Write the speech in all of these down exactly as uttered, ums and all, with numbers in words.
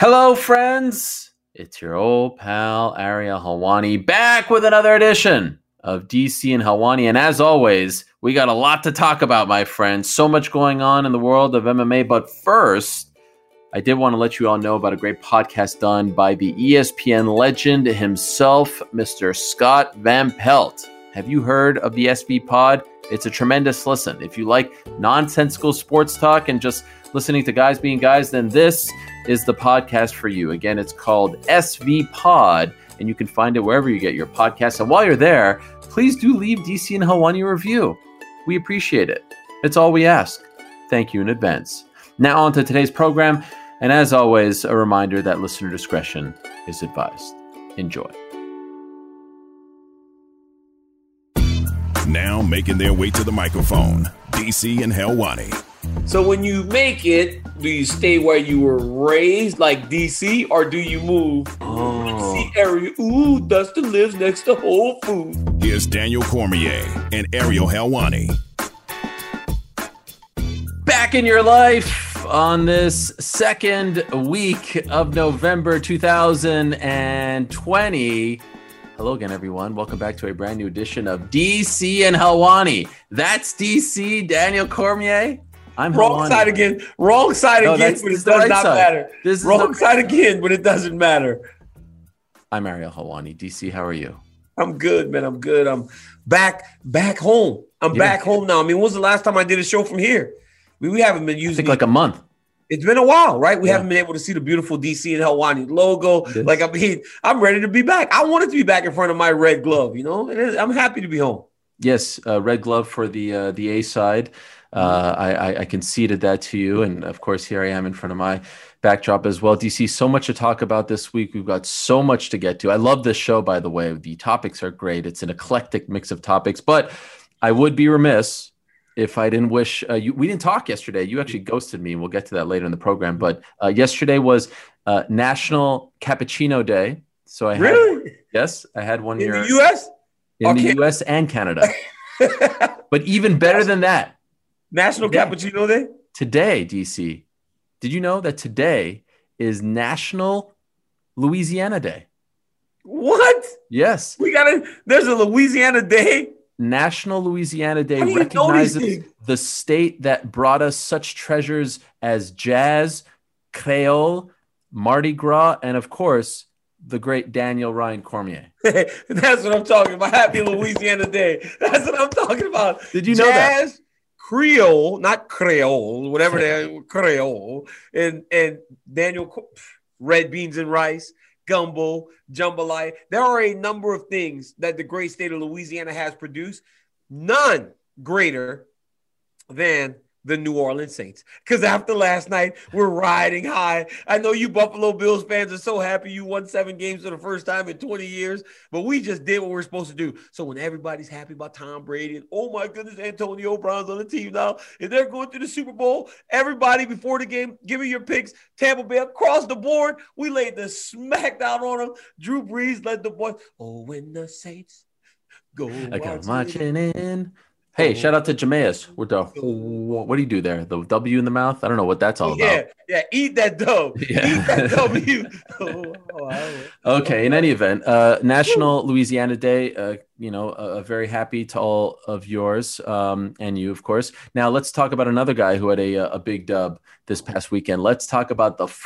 Hello, friends. It's your old pal, Ariel Helwani, back with another edition of D C and Helwani. And as always, we got a lot to talk about, my friends. So much going on in the world of M M A. But first, I did want to let you all know about a great podcast done by the E S P N legend himself, Mister Scott Van Pelt. Have you heard of the S V Pod? It's a tremendous listen. If you like nonsensical sports talk and just listening to guys being guys, then this is the podcast for you. Again, it's called S V Pod, and you can find it wherever you get your podcasts. And while you're there, please do leave D C and Helwani a review. We appreciate it. It's all we ask. Thank you in advance. Now on to today's program. And as always, a reminder that listener discretion is advised. Enjoy. Now making their way to the microphone, D C and Helwani. So when you make it, do you stay where you were raised, like D C, or do you move Oh. D C area? Ooh, Dustin lives next to Whole Foods. Here's Daniel Cormier and Ariel Helwani. Back in your life on this second week of November two thousand twenty. Hello again, everyone. Welcome back to a brand new edition of D C and Helwani. That's D C, Daniel Cormier. I'm Wrong Helwani. side again. Wrong side No, again, that's- but this it is the does right not side. matter. This is Wrong the- side again, but it doesn't matter. I'm Ariel Helwani. D C, how are you? I'm good, man. I'm good. I'm back, back home. I'm Yeah. back home now. I mean, when was the last time I did a show from here? We, we haven't been I using think like a month. It's been a while, right? We Yeah. haven't been able to see the beautiful D C and Helwani logo. It is. Like, I mean, I'm ready to be back. I wanted to be back in front of my red glove, you know? And it- I'm happy to be home. Yes, uh, red glove for the uh, the A side. Uh, I, I, I conceded that to you, and of course, here I am in front of my backdrop as well. D C, so much to talk about this week. We've got so much to get to. I love this show, by the way. The topics are great. It's an eclectic mix of topics, but I would be remiss if I didn't wish uh, you. We didn't talk yesterday. You actually ghosted me, and we'll get to that later in the program. But uh, yesterday was uh, National Cappuccino Day, so I had, Really? yes, I had one In year the U S? in Okay. the U S and Canada. But even better than that, National Yeah. Cappuccino Day? today, D C, did you know that today is National Louisiana Day? What? Yes, We got to, there's a Louisiana Day? National Louisiana Day How do you know these recognizes things? the state that brought us such treasures as jazz, Creole, Mardi Gras, and of course, the great Daniel Ryan Cormier. That's what I'm talking about. Happy Louisiana Day. That's what I'm talking about. Did you know that? Jazz, Creole, not Creole, whatever they Creole, and and Daniel Co- red beans and rice, gumbo, jambalaya. There are a number of things that the great state of Louisiana has produced. None greater than the New Orleans Saints. Because after last night, we're riding high. I know you Buffalo Bills fans are so happy you won seven games for the first time in twenty years, but we just did what we're supposed to do. So when everybody's happy about Tom Brady and, oh my goodness, Antonio Brown's on the team now, and they're going to the Super Bowl, everybody before the game, give me your picks. Tampa Bay across the board. We laid the smackdown on them. Drew Brees led the boys. Oh, when the Saints go I go out to marching in. Hey, shout out to Jameis with the what do you do there? The W in the mouth? I don't know what that's all Yeah, about. yeah, eat that dough. Yeah. Eat that W. Oh, oh, I- Okay, in any event, uh, National Louisiana Day, uh, you know, uh, very happy to all of yours um, and you, of course. Now, let's talk about another guy who had a, a big dub this past weekend. Let's talk about the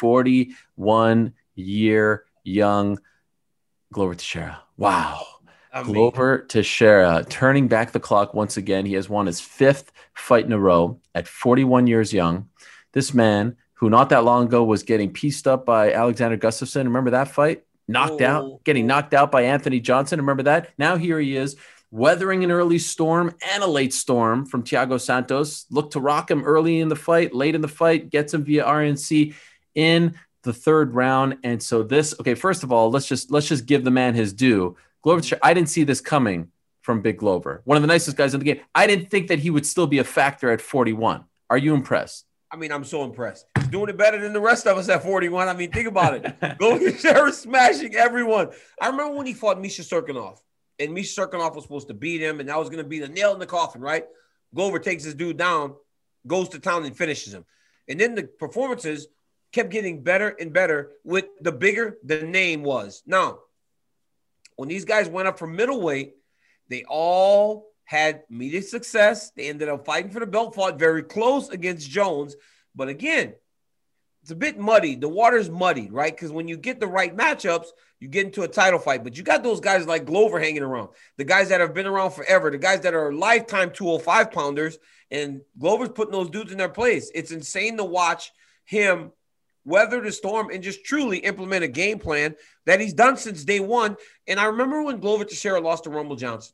forty-one-year young Glover Teixeira. Wow. I mean, Glover Teixeira turning back the clock once again. He has won his fifth fight in a row at forty-one years young. This man, who not that long ago was getting pieced up by Alexander Gustafsson. Remember that fight? Knocked Oh. out, getting knocked out by Anthony Johnson. Remember that? Now here he is, weathering an early storm and a late storm from Thiago Santos. Looked to rock him early in the fight, late in the fight, gets him via R N C in the third round. And so this, okay, first of all, let's just let's just give the man his due. Glover Teixeira, I didn't see this coming from Big Glover, one of the nicest guys in the game. I didn't think that he would still be a factor at forty-one. Are you impressed? I mean, I'm so impressed. He's doing it better than the rest of us at forty-one. I mean, think about it. Glover Teixeira smashing everyone. I remember when he fought Misha Serkinov, and Misha Serkinov was supposed to beat him, and that was going to be the nail in the coffin, right? Glover takes this dude down, goes to town, and finishes him. And then the performances kept getting better and better with the bigger the name was. Now, when these guys went up from middleweight, they all had immediate success. They ended up fighting for the belt, fought very close against Jones. But again, it's a bit muddy. The water's muddy, right? Because when you get the right matchups, you get into a title fight. But you got those guys like Glover hanging around, the guys that have been around forever, the guys that are lifetime two oh five pounders, and Glover's putting those dudes in their place. It's insane to watch him weather the storm and just truly implement a game plan that he's done since day one. And I remember when Glover Teixeira lost to Rumble Johnson.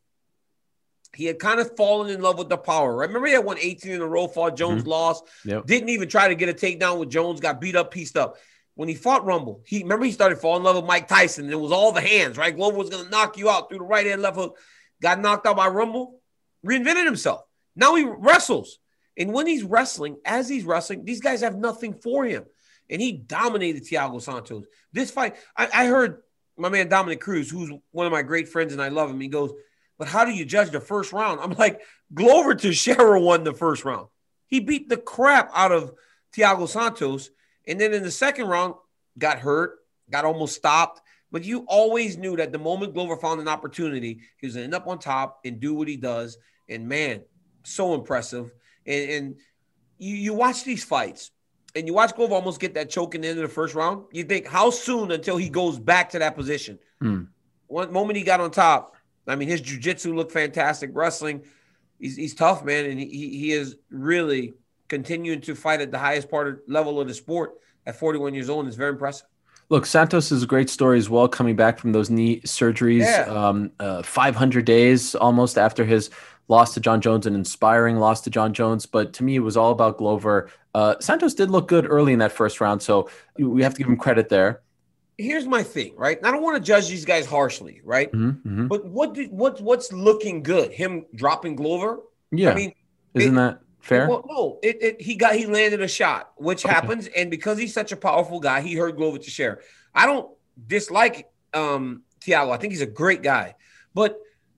He had kind of fallen in love with the power. Right? Remember he had won eighteen in a row, fought Jones, mm-hmm. lost, yep. didn't even try to get a takedown with Jones, got beat up, pieced up. When he fought Rumble, he remember he started falling in love with Mike Tyson. It was all the hands, right? Glover was going to knock you out through the right hand, left hook. Got knocked out by Rumble, reinvented himself. Now he wrestles. And when he's wrestling, as he's wrestling, these guys have nothing for him. And he dominated Thiago Santos. This fight, I, I heard my man Dominic Cruz, who's one of my great friends, and I love him. He goes, but how do you judge the first round? I'm like, Glover Teixeira won the first round. He beat the crap out of Thiago Santos. And then in the second round, got hurt, got almost stopped. But you always knew that the moment Glover found an opportunity, he was going to end up on top and do what he does. And, man, so impressive. And, and you, you watch these fights, and you watch Glover almost get that choke in the end of the first round. You think, how soon until he goes back to that position? Mm. One moment he got on top, I mean, his jiu-jitsu looked fantastic. Wrestling, he's, he's tough, man. And he, he is really continuing to fight at the highest part of, level of the sport at forty-one years old. And it's very impressive. Look, Santos is a great story as well, coming back from those knee surgeries. Yeah. Um, uh, five hundred days almost after his loss to John Jones, an inspiring loss to John Jones. But to me, it was all about Glover. Uh, Santos did look good early in that first round, so we have to give him credit there. Here's my thing, right? I don't want to judge these guys harshly, right? Mm-hmm, mm-hmm. But what did, what what's looking good? Him dropping Glover? Yeah. I mean, isn't it, that fair? Well, no, it, it he got he landed a shot, which okay. happens, and because he's such a powerful guy, he hurt Glover Teixeira. I don't dislike um, Thiago. I think he's a great guy, but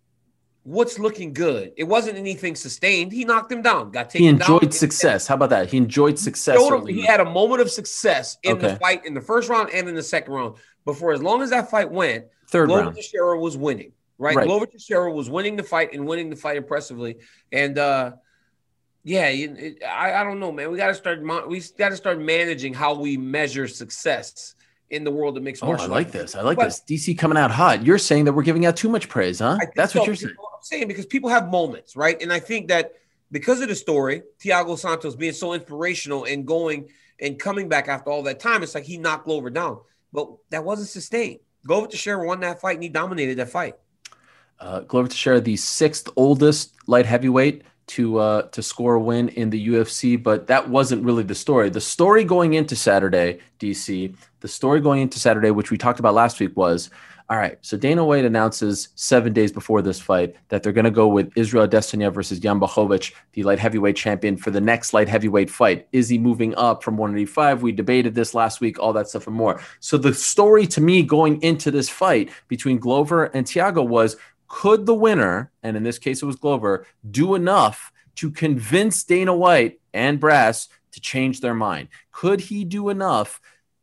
what's looking good? It wasn't anything sustained. He knocked him down. Got taken He enjoyed down. success. How about that? He enjoyed success. He, he had a moment of success in okay. the fight in the first round and in the second round. But for as long as that fight went, Third Glover round. Teixeira was winning. Right? right? Glover Teixeira was winning the fight and winning the fight impressively. And uh, yeah, it, I, I don't know, man. We got to start. We got to start managing how we measure success in the world of mixed oh, martial arts. I like this. I like but, this. D C coming out hot. You're saying that we're giving out too much praise, huh? That's so. what you're saying. I'm saying because people have moments, right? And I think that because of the story, Thiago Santos being so inspirational and going and coming back after all that time, it's like he knocked Glover down. But that wasn't sustained. Glover Teixeira won that fight, and he dominated that fight. Uh, Glover Teixeira, the sixth oldest light heavyweight to uh, to score a win in the U F C, but that wasn't really the story. The story going into Saturday, D C, the story going into Saturday, which we talked about last week, was, all right, so Dana White announces seven days before this fight that they're going to go with Israel Adesanya versus Jan Blachowicz, the light heavyweight champion, for the next light heavyweight fight. Is he moving up from one eighty-five? We debated this last week, all that stuff and more. So the story to me going into this fight between Glover and Thiago was, could the winner, and in this case it was Glover, do enough to convince Dana White and Brass to change their mind? Could he do enough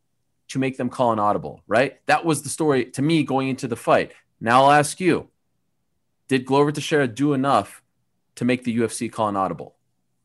to make them call an audible, right? That was the story to me going into the fight. Now I'll ask you, did Glover Teixeira do enough to make the U F C call an audible?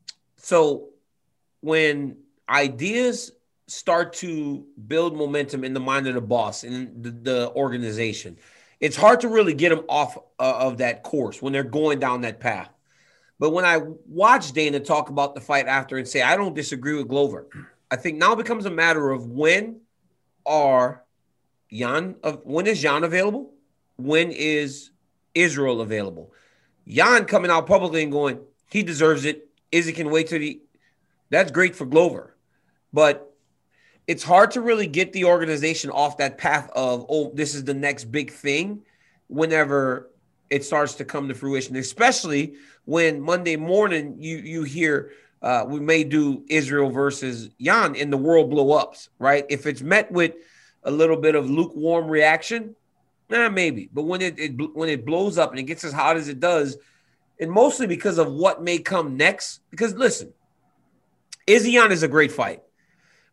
So when ideas start to build momentum in the mind of the boss and the, the organization, it's hard to really get them off uh, of that course when they're going down that path. But when I watch Dana talk about the fight after and say, I don't disagree with Glover, I think now it becomes a matter of when are Jan, of when is Jan available? When is Israel available? Jan coming out publicly and going, he deserves it. Izzy can wait till the, that's great for Glover. But it's hard to really get the organization off that path of, oh, this is the next big thing whenever it starts to come to fruition, especially when Monday morning you you hear uh, we may do Israel versus Jan and the world blow ups, right? If it's met with a little bit of lukewarm reaction, eh, maybe. But when it, it when it blows up and it gets as hot as it does, and mostly because of what may come next, because listen, Izzy Jan is a great fight.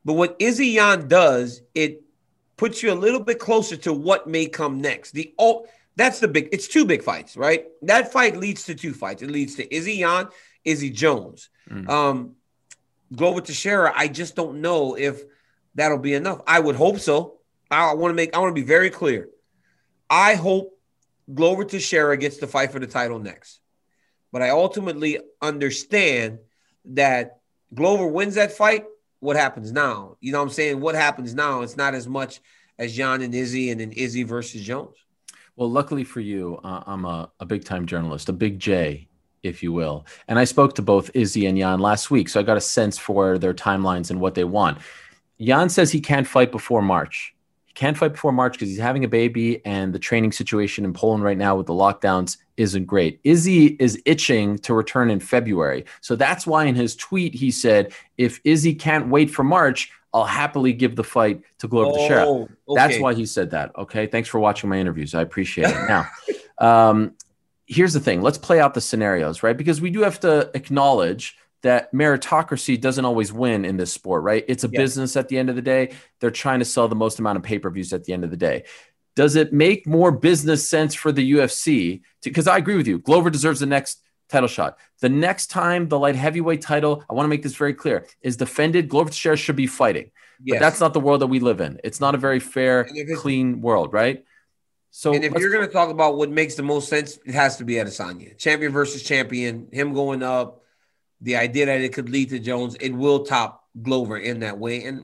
But what Izzy Jan does, it puts you a little bit closer to what may come next. The oh, that's the big. It's two big fights, right? That fight leads to two fights. It leads to Izzy Jan, Izzy Jones. Mm. Um, Glover Teixeira, I just don't know if that'll be enough. I would hope so. I want to make. I want to be very clear. I hope Glover Teixeira gets the fight for the title next. But I ultimately understand that Glover wins that fight. What happens now? You know what I'm saying? What happens now? It's not as much as Jan and Izzy and then Izzy versus Jones. Well, luckily for you, uh, I'm a, a big-time journalist, a big J, if you will. And I spoke to both Izzy and Jan last week, so I got a sense for their timelines and what they want. Jan says he can't fight before March. He can't fight before March because he's having a baby, and the training situation in Poland right now with the lockdowns isn't great. Izzy is itching to return in February. So that's why in his tweet he said, if Izzy can't wait for March, I'll happily give the fight to Glover oh, Teixeira. Okay. That's why he said that. Okay. Thanks for watching my interviews. I appreciate it. Now, um, here's the thing. Let's play out the scenarios, right? Because we do have to acknowledge that meritocracy doesn't always win in this sport, right? It's a yes. business at the end of the day. They're trying to sell the most amount of pay-per-views at the end of the day. Does it make more business sense for the U F C? Because I agree with you. Glover deserves the next title shot. The next time the light heavyweight title, I want to make this very clear, is defended, Glover Teixeira should be fighting. Yes. But that's not the world that we live in. It's not a very fair, clean world, right? So, and if you're going to talk about what makes the most sense, it has to be Adesanya. Champion versus champion, him going up, the idea that it could lead to Jones, it will top Glover in that way. And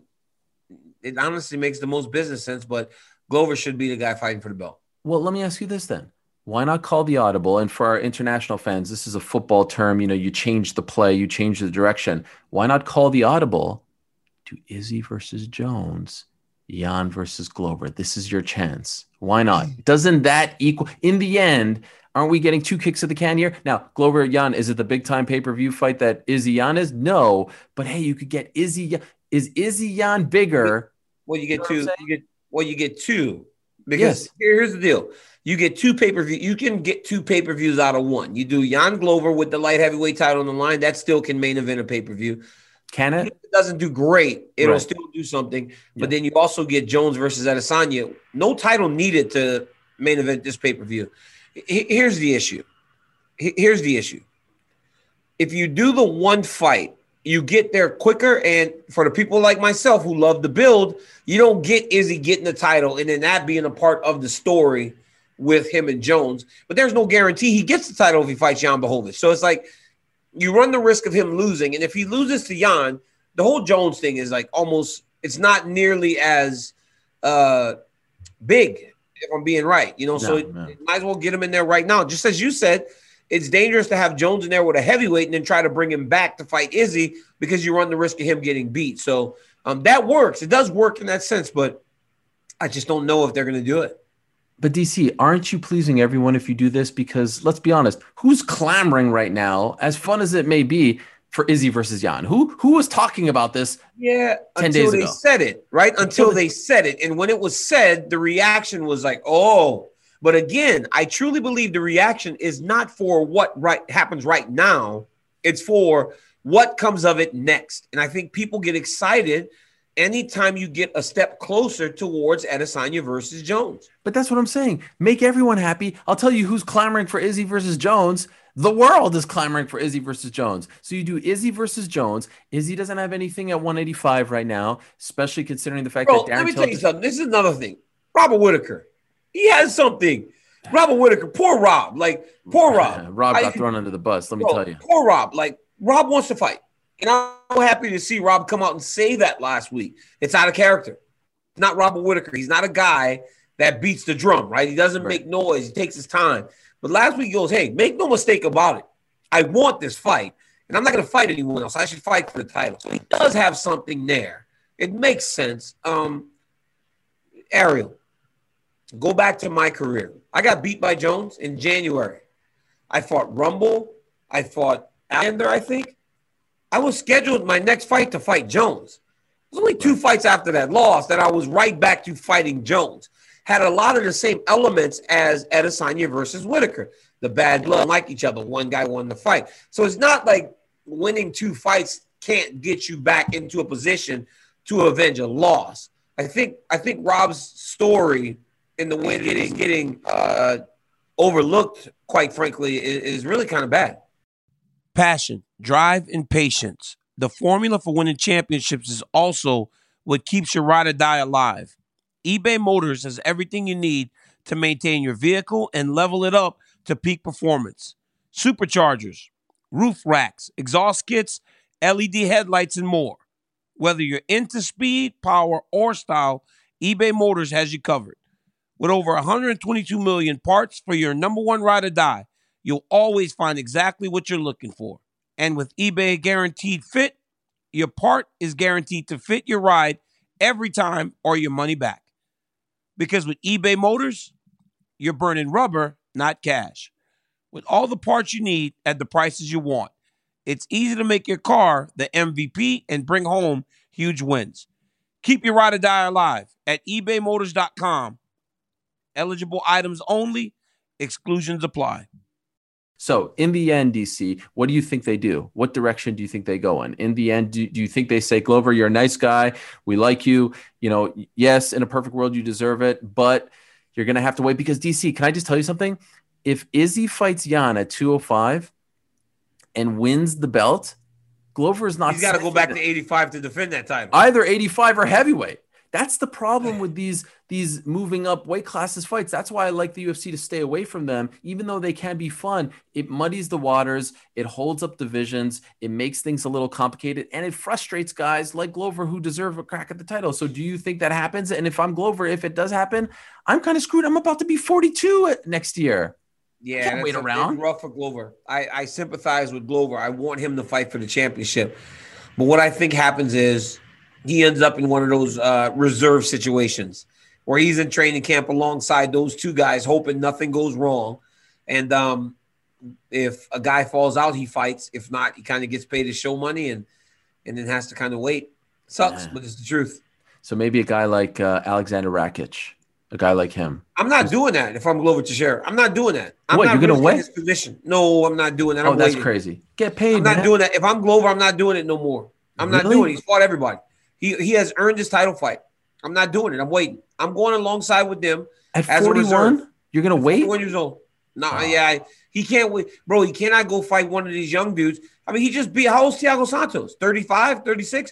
it honestly makes the most business sense, but Glover should be the guy fighting for the belt. Well, let me ask you this then. Why not call the audible? And for our international fans, this is a football term. You know, you change the play, you change the direction. Why not call the audible to Izzy versus Jones, Jan versus Glover? This is your chance. Why not? Doesn't that equal? In the end, aren't we getting two kicks of the can here? Now, Glover Jan, is it the big time pay-per-view fight that Izzy Jan is? No. But hey, you could get Izzy. Is Izzy Jan bigger? Well, you get you two. You get well, you get two. Because yes. here's the deal. You get two pay-per-view. You can get two pay-per-views out of one. You do Jan Glover with the light heavyweight title on the line. That still can main event a pay-per-view. Can it? If it doesn't do great, it'll right. still do something. But yeah. then you also get Jones versus Adesanya. No title needed to main event this pay-per-view. Here's the issue. Here's the issue. If you do the one fight, you get there quicker. And for the people like myself who love the build, you don't get Izzy getting the title and then that being a part of the story with him and Jones. But there's no guarantee he gets the title if he fights Jan Blachowicz. So it's like you run the risk of him losing. And if he loses to Jan, the whole Jones thing is like almost – it's not nearly as uh, big, if I'm being right. You know, no, so it, no. it might as well get him in there right now. Just as you said, it's dangerous to have Jones in there with a heavyweight and then try to bring him back to fight Izzy because you run the risk of him getting beat. So um, that works. It does work in that sense, but I just don't know if they're going to do it. But D C, aren't you pleasing everyone if you do this? Because let's be honest, who's clamoring right now, as fun as it may be, for Izzy versus Jan? Who who was talking about this yeah, ten until days they ago? said it, right? Until they said it. And when it was said, the reaction was like, oh. But again, I truly believe the reaction is not for what right happens right now. It's for what comes of it next. And I think people get excited anytime you get a step closer towards Adesanya versus Jones. But that's what I'm saying. Make everyone happy. I'll tell you who's clamoring for Izzy versus Jones. The world is clamoring for Izzy versus Jones. So you do Izzy versus Jones. Izzy doesn't have anything at one eighty-five right now, especially considering the fact Bro, that Darren let me Till tell you something. This is another thing. Robert Whitaker. He has something. Robert Whitaker. Poor Rob. Like, poor Rob. Rob got I, thrown under the bus. Let me bro, tell you. Poor Rob. Like, Rob wants to fight. And I'm happy to see Rob come out and say that last week. It's out of character. It's not Robert Whitaker. He's not a guy that beats the drum, right? He doesn't right. make noise. He takes his time. But last week he goes, hey, make no mistake about it. I want this fight. And I'm not going to fight anyone else. I should fight for the title. So he does have something there. It makes sense. Um, Ariel, go back to my career. I got beat by Jones in January. I fought Rumble. I fought Ander, I think. I was scheduled my next fight to fight Jones. It was only two fights after that loss that I was right back to fighting Jones. Had a lot of the same elements as Adesanya versus Whitaker. The bad blood, like each other. One guy won the fight. So it's not like winning two fights can't get you back into a position to avenge a loss. I think I think Rob's story in the win getting getting uh, overlooked, quite frankly, is, is really kind of bad. Passion, drive, and patience. The formula for winning championships is also what keeps your ride or die alive. eBay Motors has everything you need to maintain your vehicle and level it up to peak performance. Superchargers, roof racks, exhaust kits, L E D headlights, and more. Whether you're into speed, power, or style, eBay Motors has you covered. With over one hundred twenty-two million parts for your number one ride or die, you'll always find exactly what you're looking for. And with eBay Guaranteed Fit, your part is guaranteed to fit your ride every time or your money back. Because with eBay Motors, you're burning rubber, not cash. With all the parts you need at the prices you want, it's easy to make your car the M V P and bring home huge wins. Keep your ride or die alive at ebay motors dot com. Eligible items only. Exclusions apply. So in the end, D C, what do you think they do? What direction do you think they go in? In the end, do, do you think they say, Glover, you're a nice guy. We like you. You know, yes, in a perfect world, you deserve it, but you're going to have to wait because D C, can I just tell you something? If Izzy fights Jan at two oh five and wins the belt, Glover is not. He's got to go back to eighty-five to defend that title. Either eighty-five or heavyweight. That's the problem with these these moving up weight classes fights. That's why I like the U F C to stay away from them, even though they can be fun. It muddies the waters. It holds up divisions. It makes things a little complicated, and it frustrates guys like Glover who deserve a crack at the title. So do you think that happens? And if I'm Glover, if it does happen, I'm kind of screwed. I'm about to be forty-two next year. Yeah, can't wait around. Rough for Glover. I, I sympathize with Glover. I want him to fight for the championship. But what I think happens is he ends up in one of those uh, reserve situations where he's in training camp alongside those two guys, hoping nothing goes wrong. And um, if a guy falls out, he fights. If not, he kind of gets paid his show money and and then has to kind of wait. Sucks, yeah. But it's the truth. So maybe a guy like uh, Alexander Rakic. A guy like him. I'm not doing that if I'm Glover Teixeira. I'm not doing that. I'm what, not you're going to wait? His position. No, I'm not doing that. I'm oh, that's waiting. crazy. Get paid, I'm not man. doing that. If I'm Glover, I'm not doing it no more. I'm really? not doing it. He's fought everybody. He he has earned his title fight. I'm not doing it. I'm waiting. I'm going alongside with them. At forty-one? You're going to wait? forty-one years old. No, nah, oh. yeah. I, he can't wait. Bro, he cannot go fight one of these young dudes. I mean, he just beat, how old's Thiago Santos? thirty-five, thirty-six?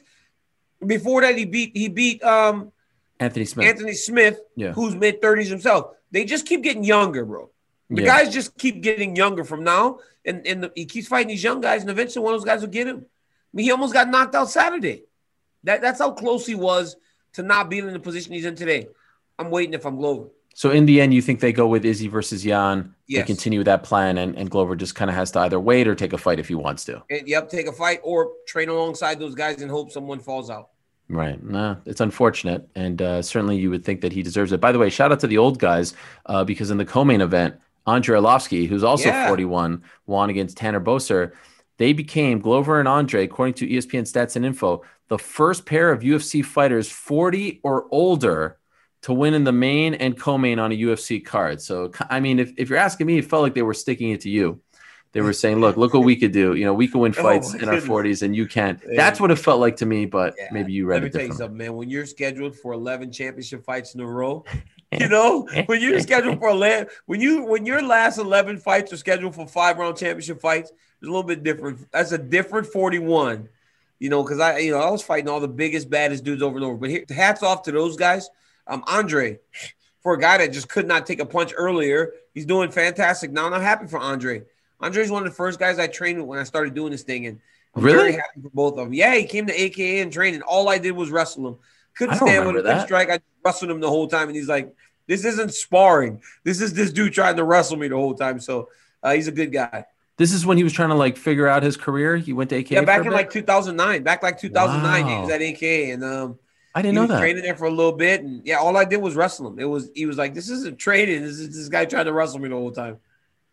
Before that, he beat, he beat, um, Anthony Smith. Anthony Smith, yeah. who's mid-thirties himself. They just keep getting younger, bro. The yeah. guys just keep getting younger from now, and, and the, he keeps fighting these young guys, and eventually one of those guys will get him. I mean, he almost got knocked out Saturday. That That's how close he was to not being in the position he's in today. I'm waiting if I'm Glover. So in the end, you think they go with Izzy versus Jan, yes. They continue with that plan, and, and Glover just kind of has to either wait or take a fight if he wants to. And, yep, take a fight or train alongside those guys and hope someone falls out. Right. No, it's unfortunate. And uh, certainly you would think that he deserves it. By the way, shout out to the old guys uh, because in the co-main event, Andre Arlovsky, who's also yeah. forty-one, won against Tanner Boser. They became, Glover and Andre, according to E S P N Stats and Info, the first pair of U F C fighters forty or older to win in the main and co-main on a U F C card. So, I mean, if, if you're asking me, it felt like they were sticking it to you. They were saying, look, look what we could do. You know, we could win fights oh in goodness. our forties and you can't. That's what it felt like to me, but yeah. maybe you read Let it me tell you differently. something, man. When you're scheduled for eleven championship fights in a row, you know, when you're scheduled for eleven, when you when your last eleven fights are scheduled for five round championship fights, it's a little bit different. That's a different forty-one, you know, because I, you know, I was fighting all the biggest, baddest dudes over and over. But here, hats off to those guys. Um, Andre, for a guy that just could not take a punch earlier, he's doing fantastic now, and I'm happy for Andre. Andre's one of the first guys I trained with when I started doing this thing, and I'm really very happy for both of them. Yeah, he came to A K A and trained, and all I did was wrestle him. Couldn't stand with a good strike. I wrestled him the whole time, and he's like, "This isn't sparring. This is this dude trying to wrestle me the whole time." So uh, he's a good guy. This is when he was trying to like figure out his career. He went to A K A. Yeah, back in like two thousand nine. Back like two thousand nine, wow. He was at A K A, and um, I didn't he know was that. Training there for a little bit, and yeah, all I did was wrestle him. It was he was like, "This isn't training. This is this guy trying to wrestle me the whole time."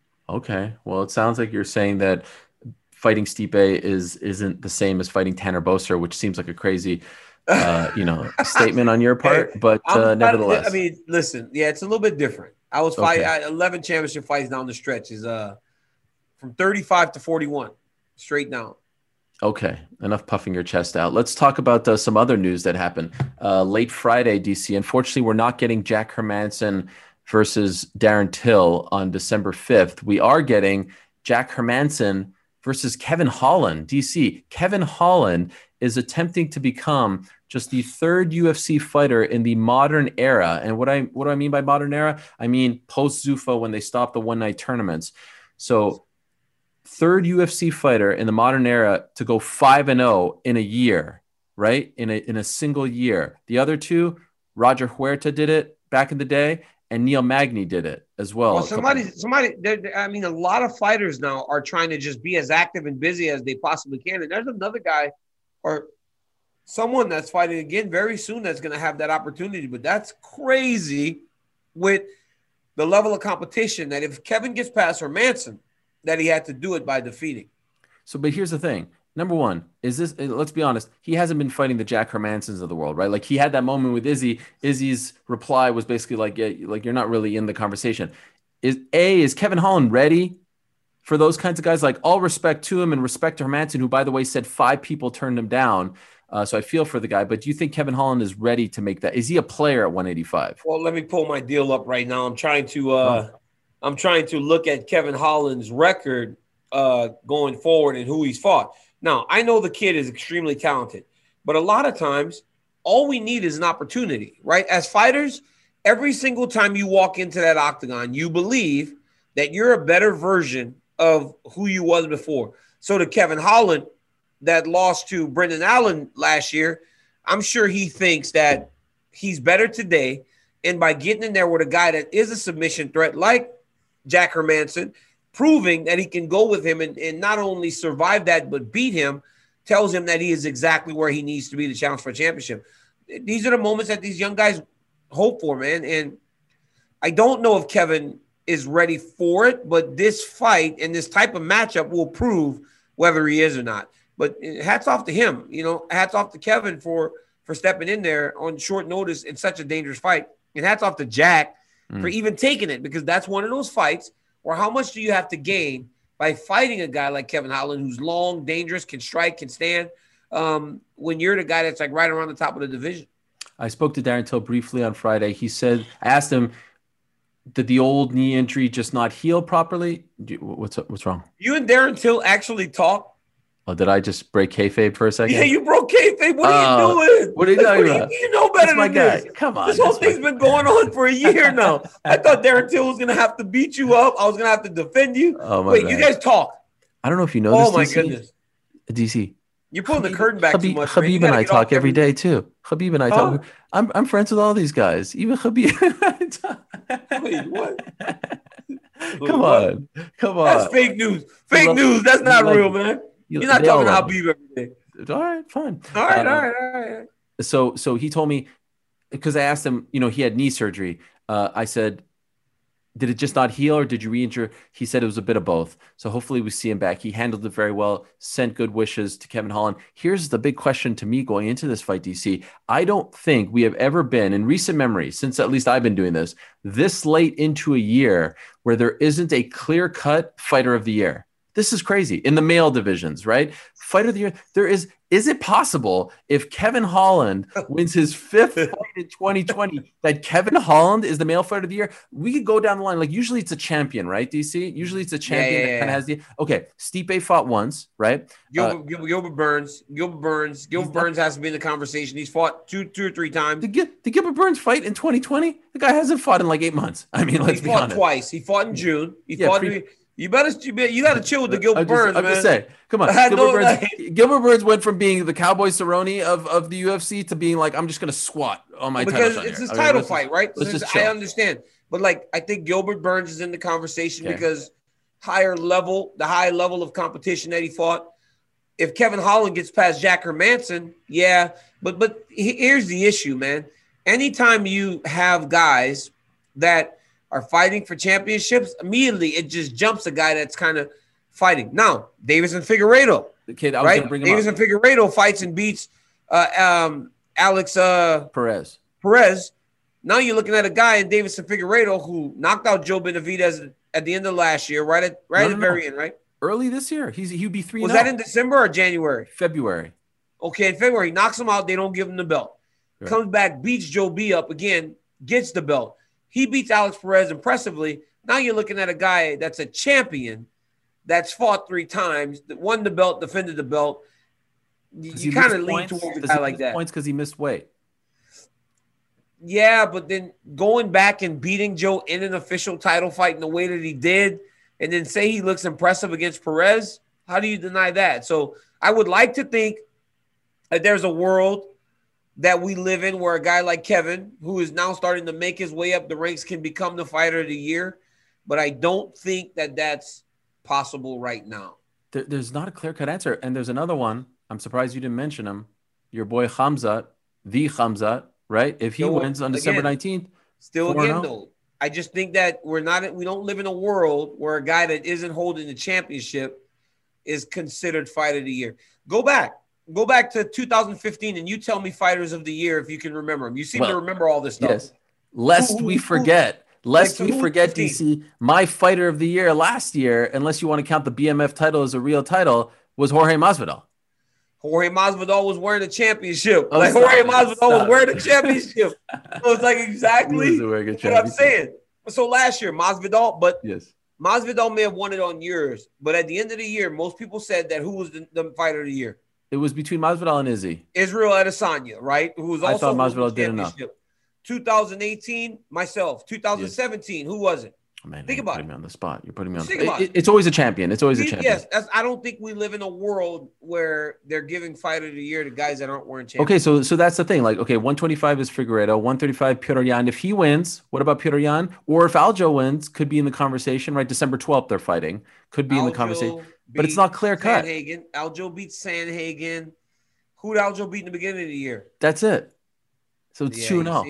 Okay. Well, it sounds like you're saying that fighting Stipe is isn't the same as fighting Tanner Boser, which seems like a crazy, uh, you know, statement on your part. Hey, but uh, nevertheless, I mean, listen, yeah, it's a little bit different. I was fighting okay. eleven championship fights down the stretch is uh from thirty-five to forty-one, straight down. Okay, enough puffing your chest out. Let's talk about uh, some other news that happened uh, late Friday, D C. Unfortunately, we're not getting Jack Hermanson versus Darren Till on December fifth. We are getting Jack Hermanson versus Kevin Holland, D C. Kevin Holland is attempting to become just the third U F C fighter in the modern era. And what I what do I mean by modern era? I mean post-Zuffa when they stopped the one-night tournaments. So third U F C fighter in the modern era to go five and oh in a year, right? In a in a single year. The other two, Roger Huerta did it back in the day, and Neil Magny did it as well. Well, somebody, somebody. I mean, a lot of fighters now are trying to just be as active and busy as they possibly can. And there's another guy, or someone that's fighting again very soon that's going to have that opportunity. But that's crazy with the level of competition that if Kevin gets past Hermanson, that he had to do it by defeating. So, but here's the thing. Number one, is this, let's be honest, he hasn't been fighting the Jack Hermansons of the world, right? Like he had that moment with Izzy. Izzy's reply was basically like, yeah, like you're not really in the conversation. Is A, is Kevin Holland ready for those kinds of guys? Like all respect to him and respect to Hermanson, who by the way said five people turned him down. Uh, so I feel for the guy, but do you think Kevin Holland is ready to make that? Is he a player at one eighty-five? Well, let me pull my deal up right now. I'm trying to, uh, oh. I'm trying to look at Kevin Holland's record uh, going forward and who he's fought. Now, I know the kid is extremely talented, but a lot of times all we need is an opportunity, right? As fighters, every single time you walk into that octagon, you believe that you're a better version of who you was before. So to Kevin Holland that lost to Brendan Allen last year, I'm sure he thinks that he's better today. And by getting in there with a guy that is a submission threat like Jack Hermanson, proving that he can go with him and, and not only survive that, but beat him, tells him that he is exactly where he needs to be to challenge for a championship. These are the moments that these young guys hope for, man. And I don't know if Kevin is ready for it, but this fight and this type of matchup will prove whether he is or not. But hats off to him, you know, hats off to Kevin for, for stepping in there on short notice in such a dangerous fight. And hats off to Jack mm. for even taking it, because that's one of those fights where how much do you have to gain by fighting a guy like Kevin Holland, who's long, dangerous, can strike, can stand, um, when you're the guy that's like right around the top of the division. I spoke to Darren Till briefly on Friday. He said, I asked him, did the old knee injury just not heal properly? What's what's wrong? You and Darren Till actually talk? Oh, did I just break kayfabe for a second? Yeah, you broke kayfabe. What are uh, you doing? What are you talking about? You, you know better that's than my this. Guy. Come on. This whole thing's been going on for a year now. I thought Darren Till was going to have to beat you up. I was going to have to defend you. Oh, my Wait, bad. you guys talk. I don't know if you know oh this, my D C. goodness. D C. You're pulling Habib, the curtain back Habib, too much. Habib and I talk every day, too. Habib and I huh? talk. I'm, I'm friends with all these guys. Even Habib. Wait, what? Come what? on. Come on. That's fake news. Fake love, news. That's not real, man. You, You're not talking to Habib every day. All right, fine. All right, uh, all right, all right. So, so he told me, because I asked him, you know, he had knee surgery. Uh, I said, did it just not heal or did you re-injure? He said it was a bit of both. So hopefully we see him back. He handled it very well, sent good wishes to Kevin Holland. Here's the big question to me going into this fight, D C. I don't think we have ever been in recent memory, since at least I've been doing this, this late into a year where there isn't a clear-cut fighter of the year. This is crazy. In the male divisions, right? Fighter of the year. There is, is it possible if Kevin Holland wins his fifth fight in twenty twenty that Kevin Holland is the male fighter of the year? We could go down the line. Like usually it's a champion, right, D C? Usually it's a champion yeah, yeah, that kind of yeah. has the, okay, Stipe fought once, right? Gilbert, uh, Gilbert, Gilbert Burns. Gilbert Burns. Gilbert Burns has to be in the conversation. He's fought two, two or three times. Did, did Gilbert Burns fight in twenty twenty? The guy hasn't fought in like eight months. I mean, let's he be fought honest. twice. He fought in June. He yeah, fought pre- in You better, you got to chill with the Gilbert I'm just, Burns, I'm man. just saying. Come on, Gilbert, no, Burns, like, Gilbert Burns went from being the Cowboy Cerrone of, of the U F C to being like, I'm just gonna squat on my because title. it's his I title mean, fight, just, right? Let's Since just I chill. understand, but like I think Gilbert Burns is in the conversation okay. because higher level, the high level of competition that he fought. If Kevin Holland gets past Jack Hermanson, yeah, but but here's the issue, man. Anytime you have guys that are fighting for championships, immediately it just jumps a guy that's kind of fighting. Now, Davison Figueiredo, the kid, I was right? gonna bring him Davison up. Figueiredo fights and beats uh, um, Alex uh, Perez. Perez. Now you're looking at a guy in Davison Figueiredo who knocked out Joe Benavidez at the end of last year, right at right No, at no, the very no. end, right? Early this year. He's he'd be three. Was that in December or January? February? Okay, in February, he knocks him out. They don't give him the belt. Right. Comes back, beats Joe B up again, gets the belt. He beats Alex Perez impressively. Now you're looking at a guy that's a champion, that's fought three times, that won the belt, defended the belt. You kind of lean towards a guy like that. Points because he missed weight. Yeah, but then going back and beating Joe in an official title fight in the way that he did, and then say he looks impressive against Perez, how do you deny that? So I would like to think that there's a world that we live in where a guy like Kevin, who is now starting to make his way up the ranks, can become the fighter of the year. But I don't think that that's possible right now. There, there's not a clear-cut answer. And there's another one. I'm surprised you didn't mention him. Your boy Khamzat, the Khamzat, right? If he still, wins on again, December nineteenth. Still again, though. I just think that we're not, we don't live in a world where a guy that isn't holding the championship is considered fighter of the year. Go back. Go back to two thousand fifteen and you tell me fighters of the year if you can remember them. You seem well, to remember all this stuff. Yes. Lest who, we forget. Who, lest like, we forget, D C, my fighter of the year last year, unless you want to count the B M F title as a real title, was Jorge Masvidal. Jorge Masvidal was wearing the championship. Oh, like stop, Jorge Masvidal stop. was wearing the championship. So it's like exactly what I'm saying. So last year, Masvidal, but yes. Masvidal may have won it on yours, but at the end of the year, most people said that who was the, the fighter of the year? It was between Masvidal and Izzy. Israel Adesanya, right? Who was also I thought Masvidal did enough. twenty eighteen, myself. twenty seventeen, yes. Who was it? Oh, man, think you're about putting it. me on the spot. You're putting me on. Think the about it, it. It's always a champion. It's always a champion. Yes, that's, I don't think we live in a world where they're giving fighter of the year to guys that aren't wearing champions. Okay, so so that's the thing. Like, okay, one twenty-five is Figueiredo, one thirty-five Petr Yan. If he wins, what about Petr Yan? Or if Aljo wins, could be in the conversation, right? December twelfth, they're fighting. Could be Aljo in the conversation, but it's not clear cut. Sandhagen. Aljo beats Sandhagen. Who did Aljo beat in the beginning of the year? That's it. So it's two and oh.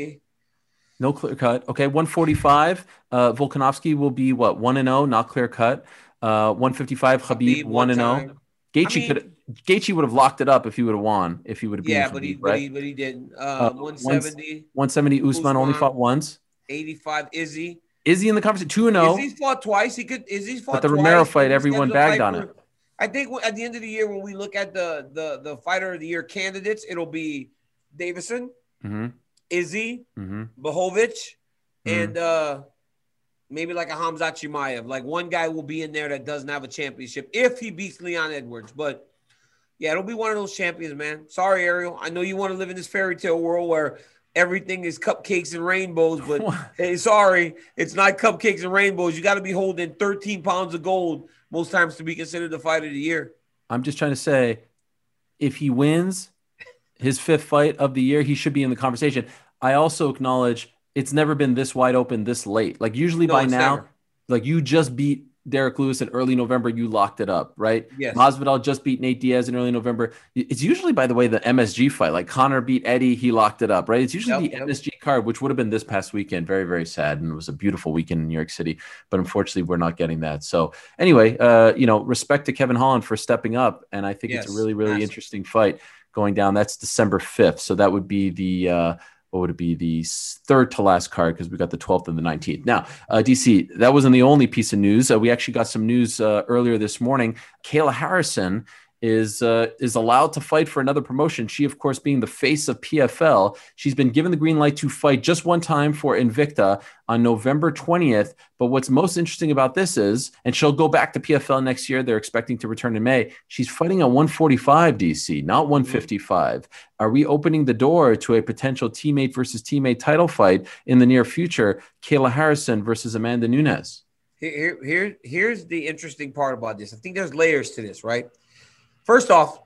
No clear cut. Okay, one forty-five. Uh, Volkanovski will be what? one and oh, not clear cut. Uh, one fifty-five. Khabib, one and oh. Gaethje I mean, could Gaethje would have locked it up if he would have won. If he would have been yeah, Khabib, but he, right? but he but he didn't. Uh, uh, one seventy. one seventy. Usman, Usman only fought once. eighty-five. Izzy. Izzy in the conversation. two and oh. Izzy's fought twice. He could. Izzy's fought. But the twice. Romero fight, everyone bagged on it. I think at the end of the year, when we look at the the the fighter of the year candidates, it'll be Davison, mm-hmm. Izzy, mm-hmm. Blachowicz, mm-hmm. and uh, maybe like a Khamzat Chimaev. Like one guy will be in there that doesn't have a championship if he beats Leon Edwards. But yeah, it'll be one of those champions, man. Sorry, Ariel. I know you want to live in this fairy tale world where everything is cupcakes and rainbows, but hey, sorry, it's not cupcakes and rainbows. You got to be holding thirteen pounds of gold most times to be considered the fight of the year. I'm just trying to say, if he wins his fifth fight of the year, he should be in the conversation. I also acknowledge it's never been this wide open this late. Like usually no, by now, never. like you just beat Derek Lewis in early November, you locked it up, right? Yes. Masvidal just beat Nate Diaz in early November. It's usually, by the way, the M S G fight. Like Conor beat Eddie, he locked it up, right? It's usually yep, the yep. M S G card, which would have been this past weekend. Very, very sad. And it was a beautiful weekend in New York City. But unfortunately, we're not getting that. So anyway, uh, you know, respect to Kevin Holland for stepping up. And I think yes, it's a really, really massive. interesting fight going down. That's December fifth. So that would be the uh, – what would it be? The third to last card because we got the twelfth and the nineteenth. Now, uh, D C, that wasn't the only piece of news. Uh, we actually got some news uh, earlier this morning. Kayla Harrison is uh, is allowed to fight for another promotion. She, of course, being the face of P F L. She's been given the green light to fight just one time for Invicta on November twentieth. But what's most interesting about this is, and she'll go back to P F L next year. They're expecting to return in May. She's fighting at one forty-five, D C, not one fifty-five. Mm-hmm. Are we opening the door to a potential teammate versus teammate title fight in the near future? Kayla Harrison versus Amanda Nunes. Here, here, here's the interesting part about this. I think there's layers to this, right? First off,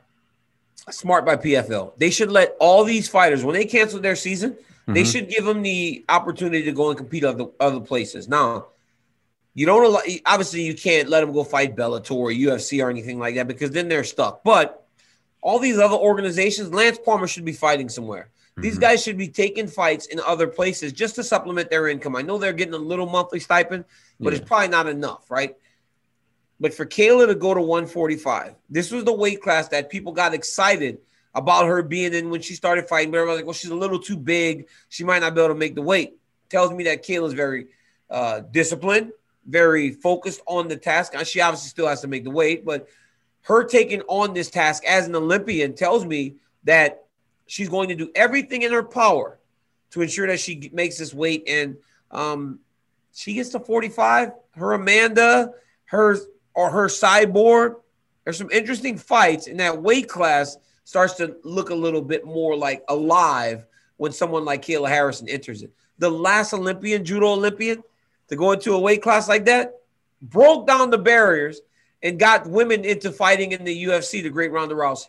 smart by P F L. They should let all these fighters, when they cancel their season, mm-hmm. they should give them the opportunity to go and compete other other places. Now, you don't allow, obviously you can't let them go fight Bellator or U F C or anything like that because then they're stuck. But all these other organizations, Lance Palmer should be fighting somewhere. Mm-hmm. These guys should be taking fights in other places just to supplement their income. I know they're getting a little monthly stipend, but yeah. it's probably not enough, right? But for Kayla to go to one forty-five, this was the weight class that people got excited about her being in when she started fighting. But everybody was like, well, she's a little too big. She might not be able to make the weight. Tells me that Kayla's very uh, disciplined. very focused on the task. She obviously still has to make the weight, but her taking on this task as an Olympian tells me that she's going to do everything in her power to ensure that she makes this weight. And um, she gets to forty-five. Her Amanda, her or her Cyborg. There's some interesting fights, and that weight class starts to look a little bit more like alive when someone like Kayla Harrison enters it. The last Olympian, judo Olympian, to go into a weight class like that, broke down the barriers and got women into fighting in the U F C, the great Ronda Rousey.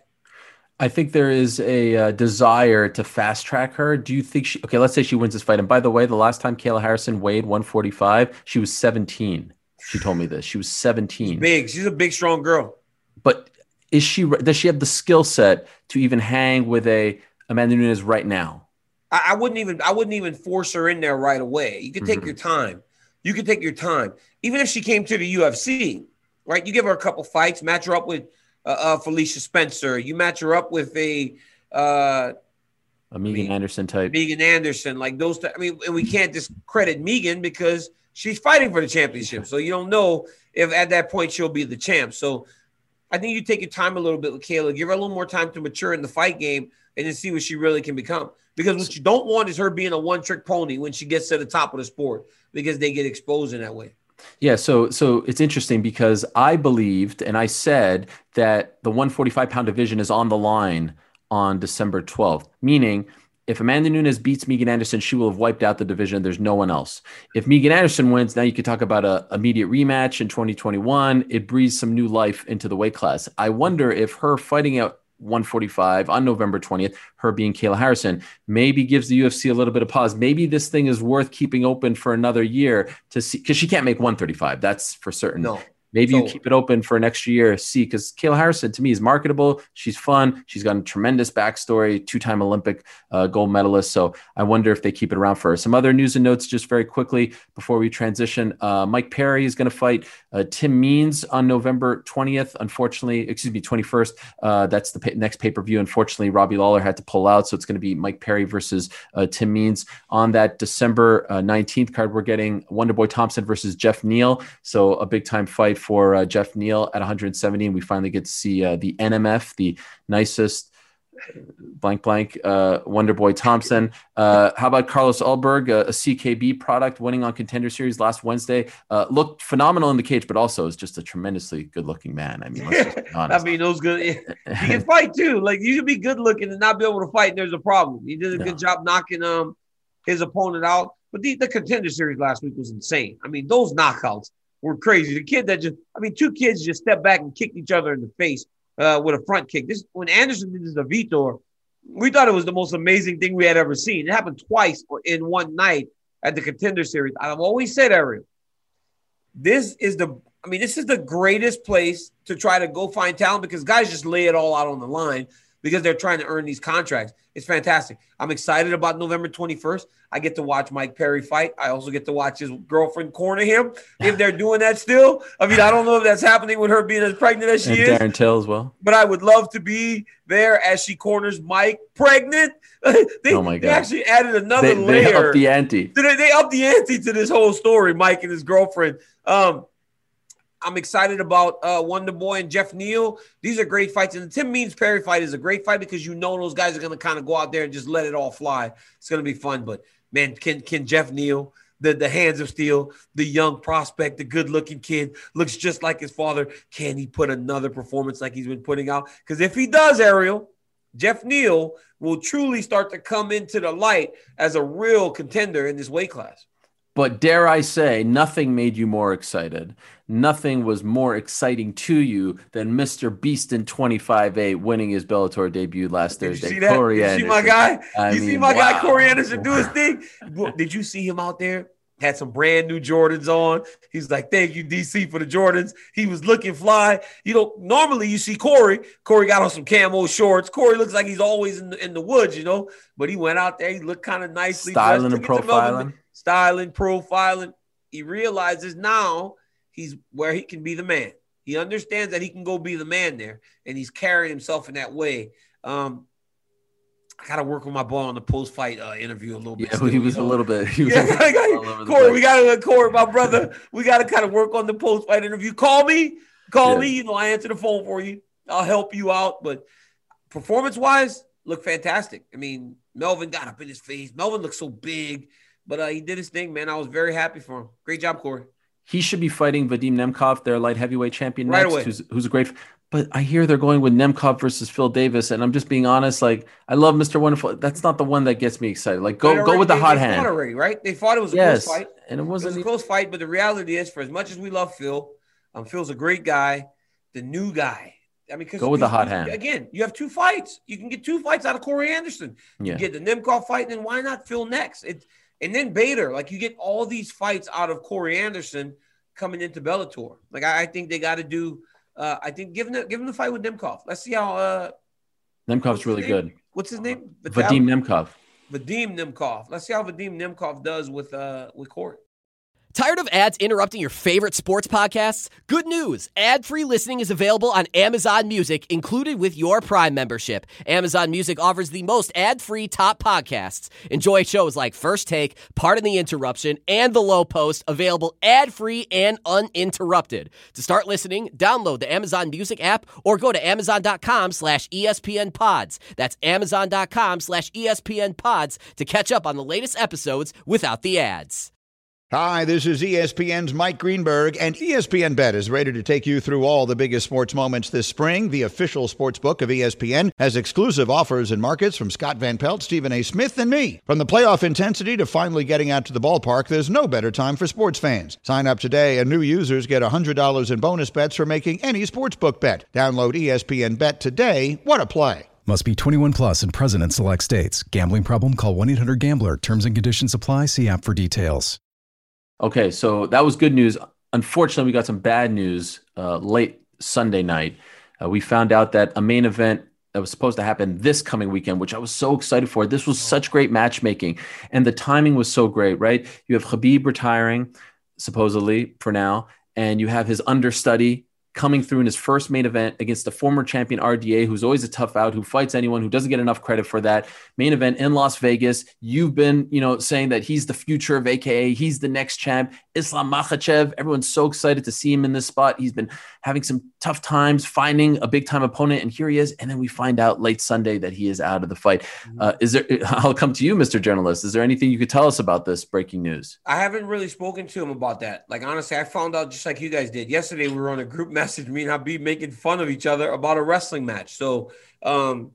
I think there is a uh, desire to fast track her. Do you think she, okay, let's say she wins this fight. And by the way, the last time Kayla Harrison weighed one forty-five, she was seventeen. She told me this. She was seventeen. She's big. She's a big, strong girl. But is she, does she have the skill set to even hang with a Amanda Nunes right now? I, I wouldn't even, I wouldn't even force her in there right away. You can take mm-hmm. your time. You can take your time. Even if she came to the U F C, right? You give her a couple fights, match her up with uh, uh, Felicia Spencer. You match her up with a uh, a Megan I mean, Anderson type. Megan Anderson, like those. Th- I mean, and we can't discredit Megan because she's fighting for the championship. So you don't know if at that point she'll be the champ. So I think you take your time a little bit with Kayla, give her a little more time to mature in the fight game, and then see what she really can become. Because what you don't want is her being a one-trick pony when she gets to the top of the sport, because they get exposed in that way. Yeah, so so it's interesting because I believed and I said that the one forty-five pound division is on the line on December twelfth, meaning if Amanda Nunes beats Megan Anderson, she will have wiped out the division. There's no one else. If Megan Anderson wins, now you could talk about a immediate rematch in twenty twenty-one. It breathes some new life into the weight class. I wonder if her fighting out one forty-five on November twentieth, her being Kayla Harrison, maybe gives the U F C a little bit of pause. Maybe this thing is worth keeping open for another year to see, because she can't make one thirty-five. That's for certain. No. Maybe so, you keep it open for an extra year, see, because Kayla Harrison, to me, is marketable. She's fun. She's got a tremendous backstory, two-time Olympic uh, gold medalist. So I wonder if they keep it around for her. Some other news and notes just very quickly before we transition. Uh, Mike Perry is going to fight uh, Tim Means on November twentieth. Unfortunately, excuse me, twenty-first. Uh, that's the pay- next pay-per-view. Unfortunately, Robbie Lawler had to pull out. So it's going to be Mike Perry versus uh, Tim Means. On that December uh, nineteenth card, we're getting Wonderboy Thompson versus Jeff Neal. So a big-time fight for uh, Jeff Neal at one seventy, and we finally get to see uh, the N M F, the nicest blank blank uh, Wonderboy Thompson. Uh, how about Carlos Ulberg, a, a C K B product, winning on Contender Series last Wednesday? Uh, looked phenomenal in the cage, but also is just a tremendously good-looking man. I mean, let's just be honest. I mean, those good. He can fight too. Like, you can be good-looking and not be able to fight, and there's a problem. He did a no. good job knocking um his opponent out. But the, the Contender Series last week was insane. I mean, those knockouts were crazy. The kid that just, I mean, two kids just stepped back and kicked each other in the face uh, with a front kick. This, when Anderson did this to Vitor, we thought it was the most amazing thing we had ever seen. It happened twice in one night at the Contender Series. I've always said, Ariel, this is the, I mean, this is the greatest place to try to go find talent, because guys just lay it all out on the line because they're trying to earn these contracts. It's fantastic. I'm excited about November twenty-first. I get to watch Mike Perry fight. I also get to watch his girlfriend corner him, if they're doing that still. I mean, I don't know if that's happening with her being as pregnant as she and is. Darren Till as well. But I would love to be there as she corners Mike pregnant. they, oh my God. They actually added another they, layer. They upped the ante. They, they upped the ante to this whole story, Mike and his girlfriend. Um, I'm excited about uh, Wonder Boy and Jeff Neal. These are great fights. And the Tim Means Perry fight is a great fight because you know those guys are going to kind of go out there and just let it all fly. It's going to be fun. But, man, can can Jeff Neal, the, the hands of steel, the young prospect, the good-looking kid, looks just like his father, can he put another performance like he's been putting out? Because if he does, Ariel, Jeff Neal will truly start to come into the light as a real contender in this weight class. But dare I say, nothing made you more excited. Nothing was more exciting to you than Mister Beastin twenty-five eight winning his Bellator debut last Did Thursday. You see that? Corey Did you Anderson. see my guy? I you mean, see my wow. guy Corey Anderson do his thing? Did you see him out there? Had some brand new Jordans on. He's like, thank you, D C, for the Jordans. He was looking fly. You know, normally you see Corey. Corey got on some camo shorts. Corey looks like he's always in the, in the woods, you know. But he went out there. He looked kind of nicely. Styling dressed, and profiling. Styling, profiling. He realizes now he's where he can be the man. He understands that he can go be the man there, and he's carrying himself in that way. Um, I gotta work with my boy on the post-fight uh, interview a little bit. Yeah, still, he was you know? a little bit. He was Yeah, a little all over the Corey, place. we gotta Corey, my brother. We gotta kind of work on the post-fight interview. Call me, call Yeah. me. You know, I answer the phone for you. I'll help you out. But performance-wise, look fantastic. I mean, Melvin got up in his face. Melvin looked so big, but uh, he did his thing, man. I was very happy for him. Great job, Corey. He should be fighting Vadim Nemkov, their light heavyweight champion, Right next, away. who's who's a great. But I hear they're going with Nemkov versus Phil Davis, and I'm just being honest. Like, I love Mister Wonderful. That's not the one that gets me excited. Like, go They go already- with the they- hot they hand. Fought already, right? They thought it was a Yes, close fight. and it It was wasn't. a even- close fight, but the reality is, for as much as we love Phil, um, Phil's a great guy, the new guy. I mean, because Go with the hot hand. Again, you have two fights. You can get two fights out of Corey Anderson. You Yeah. get the Nemkov fight, and then why not Phil next? It and then Bader. Like, you get all these fights out of Corey Anderson coming into Bellator. Like, I, I think they got to do. Uh, I think give him the, give him the fight with Nemkov. Let's see how. Uh, Nemkov's what's really his name? good. What's his name? Vadim Nemkov. Vadim Nemkov. Let's see how Vadim Nemkov does with uh with Corey. Tired of ads interrupting your favorite sports podcasts? Good news. Ad-free listening is available on Amazon Music, included with your Prime membership. Amazon Music offers the most ad-free top podcasts. Enjoy shows like First Take, Pardon the Interruption, and The Low Post, available ad-free and uninterrupted. To start listening, download the Amazon Music app or go to amazon.com slash ESPN pods. That's amazon.com slash ESPN pods to catch up on the latest episodes without the ads. Hi, this is E S P N's Mike Greenberg, and E S P N Bet is ready to take you through all the biggest sports moments this spring. The official sports book of E S P N has exclusive offers and markets from Scott Van Pelt, Stephen A. Smith, and me. From the playoff intensity to finally getting out to the ballpark, there's no better time for sports fans. Sign up today, and new users get one hundred dollars in bonus bets for making any sportsbook bet. Download E S P N Bet today. What a play. Must be twenty-one plus and present in select states. Gambling problem? Call one eight hundred gambler. Terms and conditions apply. See app for details. Okay, so that was good news. Unfortunately, we got some bad news uh, late Sunday night. Uh, we found out that a main event that was supposed to happen this coming weekend, which I was so excited for. This was such great matchmaking, and the timing was so great, right? You have Khabib retiring, supposedly, for now, and you have his understudy coming through in his first main event against the former champion R D A, who's always a tough out, who fights anyone, who doesn't get enough credit for that main event in Las Vegas. You've been, you know, saying that he's the future of A K A, he's the next champ. Islam Makhachev, everyone's so excited to see him in this spot. He's been having some tough times finding a big time opponent, and here he is. And then we find out late Sunday that he is out of the fight. Uh, is there? I'll come to you, Mister Journalist. Is there anything you could tell us about this breaking news? I haven't really spoken to him about that. Like, honestly, I found out just like you guys did. Yesterday, we were on a group message, me and Habib making fun of each other about a wrestling match. So um,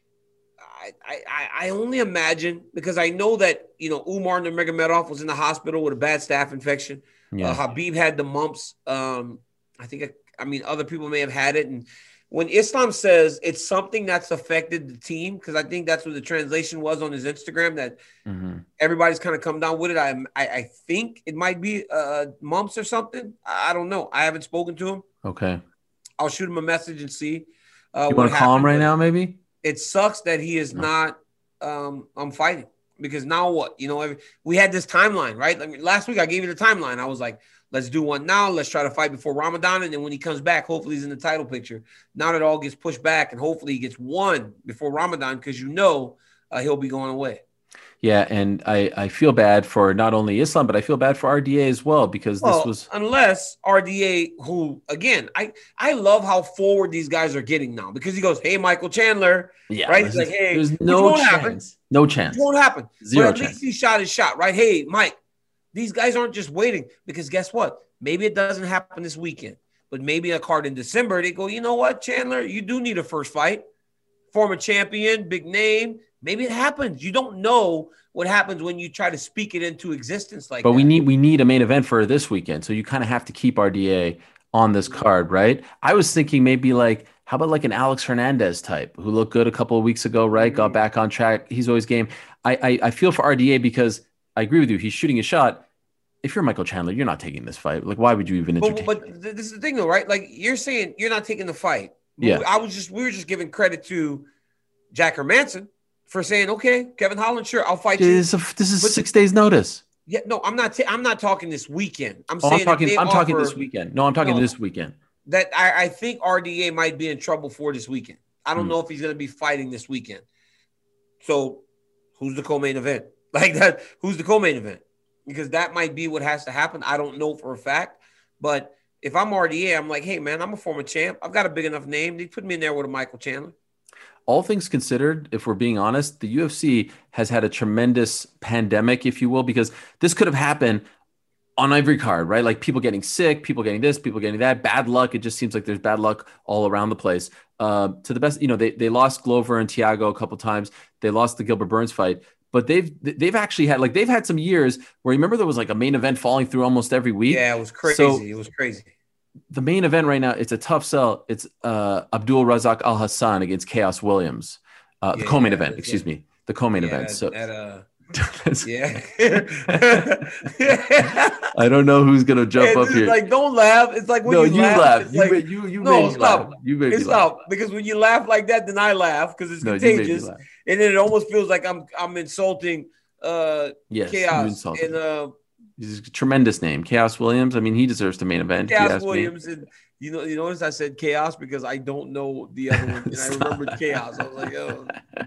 I, I, I only imagine, because I know that, you know, Umar Nurmagomedov was in the hospital with a bad staph infection. Yeah. Uh, Habib had the mumps. Um, I think, I mean, other people may have had it. And when Islam says it's something that's affected the team, because I think that's what the translation was on his Instagram, that Mm-hmm. everybody's kind of come down with it. I, I I think it might be uh, mumps or something. I, I don't know. I haven't spoken to him. Okay. I'll shoot him a message and see. Uh, You what want to call him happened. right now, maybe? It sucks that he is No. not um, I'm fighting, because now what? You know, every, we had this timeline, right? Like, last week I gave you the timeline. I was like, let's do one now. Let's try to fight before Ramadan. And then when he comes back, hopefully he's in the title picture. Now that all gets pushed back, and hopefully he gets one before Ramadan, because you know uh, he'll be going away. Yeah, and I, I feel bad for not only Islam, but I feel bad for R D A as well, because Well, this was unless R D A, who again, I I love how forward these guys are getting now, because he goes, "Hey, Michael Chandler," yeah, right? this He's like, is- "Hey," there's which no won't chance, happen. no It chance, won't happen. Zero but at chance. least he shot his shot, right? Hey, Mike, these guys aren't just waiting, because guess what? Maybe it doesn't happen this weekend, but maybe a card in December. They go, you know what, Chandler, you do need a first fight, former champion, big name. Maybe it happens. You don't know what happens when you try to speak it into existence like But that. we need we need a main event for this weekend, so you kind of have to keep R D A on this card, right? I was thinking maybe like, how about like an Alex Hernandez type who looked good a couple of weeks ago, right? Got back on track. He's always game. I, I I feel for R D A, because I agree with you. He's shooting a shot. If you're Michael Chandler, you're not taking this fight. Like, why would you even entertain? But, but th- this is the thing, though, right? Like, you're saying you're not taking the fight. Yeah. I was just we were just giving credit to Jack Hermanson for saying, okay, Kevin Holland, sure, I'll fight you. This is a, this is But- six days notice. Yeah, no, I'm not. Ta- I'm not talking this weekend. I'm Oh, saying I'm if talking. they I'm talking offer- this weekend. No, I'm talking No. this weekend. That I, I think R D A might be in trouble for this weekend. I don't Hmm. know if he's going to be fighting this weekend. So who's the co-main event? Like that, who's the co-main event? Because that might be what has to happen. I don't know for a fact. But if I'm R D A, I'm like, hey, man, I'm a former champ. I've got a big enough name. They put me in there with a Michael Chandler. All things considered, if we're being honest, the U F C has had a tremendous pandemic, if you will, because this could have happened on every card, right? Like people getting sick, people getting this, people getting that, bad luck. It just seems like there's bad luck all around the place. Uh, to the best, you know, they they lost Glover and Thiago a couple times. They lost the Gilbert Burns fight. But they've they've actually had like they've had some years where remember there was like a main event falling through almost every week. Yeah, it was crazy. So it was crazy. The main event right now, it's a tough sell. It's uh, Abdul Razak Al Hassan against Chaos Williams. Uh, yeah, the co-main yeah, event, excuse yeah. me, the co-main yeah, event. So that, uh, yeah, I don't know who's gonna jump it's up here. Like, don't laugh. It's like when no, you, you laugh. laugh. You, like, made, you you no, made stop. Laugh. You made it's me laugh. stop because when you laugh like that, then I laugh because it's no, contagious, and then it almost feels like I'm I'm insulting. Uh, yes, Chaos and uh, he's a tremendous name, Chaos Williams. I mean, he deserves the main event. Chaos Williams, me. and you know, you notice I said Chaos because I don't know the other one, and I remembered Chaos. I was like, oh.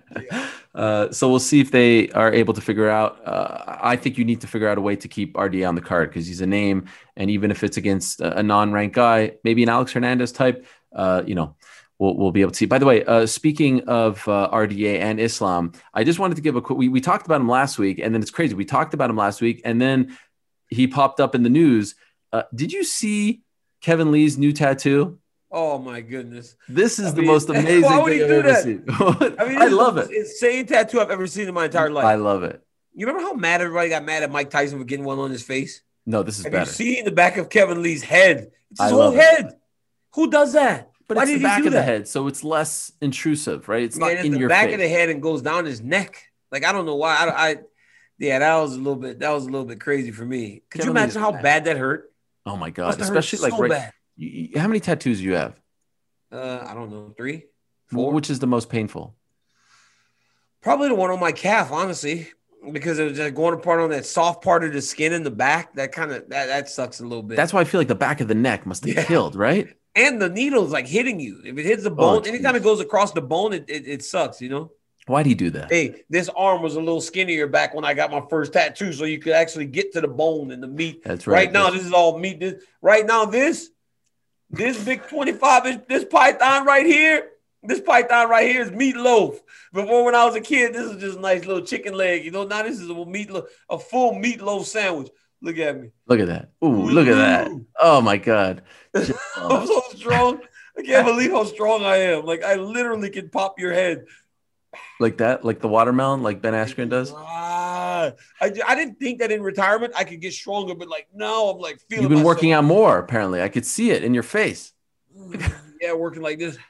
Uh, so we'll see if they are able to figure out. Uh, I think you need to figure out a way to keep R D A on the card because he's a name, and even if it's against a, a non-ranked guy, maybe an Alex Hernandez type, uh, you know. We'll, we'll be able to see. By the way, uh, speaking of uh, R D A and Islam, I just wanted to give a quick. We, we talked about him last week, and then it's crazy. We talked about him last week, and then he popped up in the news. Uh, did you see Kevin Lee's new tattoo? Oh my goodness! This is I the mean, most amazing why would thing he I've do ever that? seen. I mean, I love it. Insane tattoo I've ever seen in my entire life. I love it. You remember how mad everybody got mad at Mike Tyson for getting one on his face? No, this is Have better. you seen the back of Kevin Lee's head? It's his I whole love it. head. Who does that? But Why it's did the back he do of that? the head, so it's less intrusive, right? It's Man, not it's in the your back face. of the head and goes down his neck. Like I don't know why. I, I yeah, that was a little bit. That was a little bit crazy for me. Could Kevin you Lee imagine is how bad. bad that hurt? Oh my god! Must have Especially hurt like so right. bad. You, you- how many tattoos do you have? Uh, I don't know, three, Well, four. which is the most painful? Probably the one on my calf, honestly, because it was just going apart on that soft part of the skin in the back. That kind of that that sucks a little bit. That's why I feel like the back of the neck must have Yeah. killed, right? and the needle's like hitting you. If it hits the bone, geez. anytime it goes across the bone, it, it it sucks. You know. Why'd he do that? Hey, this arm was a little skinnier back when I got my first tattoo, so you could actually get to the bone and the meat. That's right. Right now, this is all meat. This, right now, this this big twenty-five inch this python right here, this python right here is meatloaf. Before, when I was a kid, this was just a nice little chicken leg. You know, now this is a meatloaf, a full meatloaf sandwich. Look at me. Look at that. Ooh, look at that. Oh my God. I'm so strong. I can't believe how strong I am. Like I literally can pop your head. Like that, like the watermelon, like Ben Askren does. Ah, I, I didn't think that in retirement I could get stronger, but like now I'm like feeling. You've been myself. working out more, apparently. I could see it in your face. Yeah, working like this.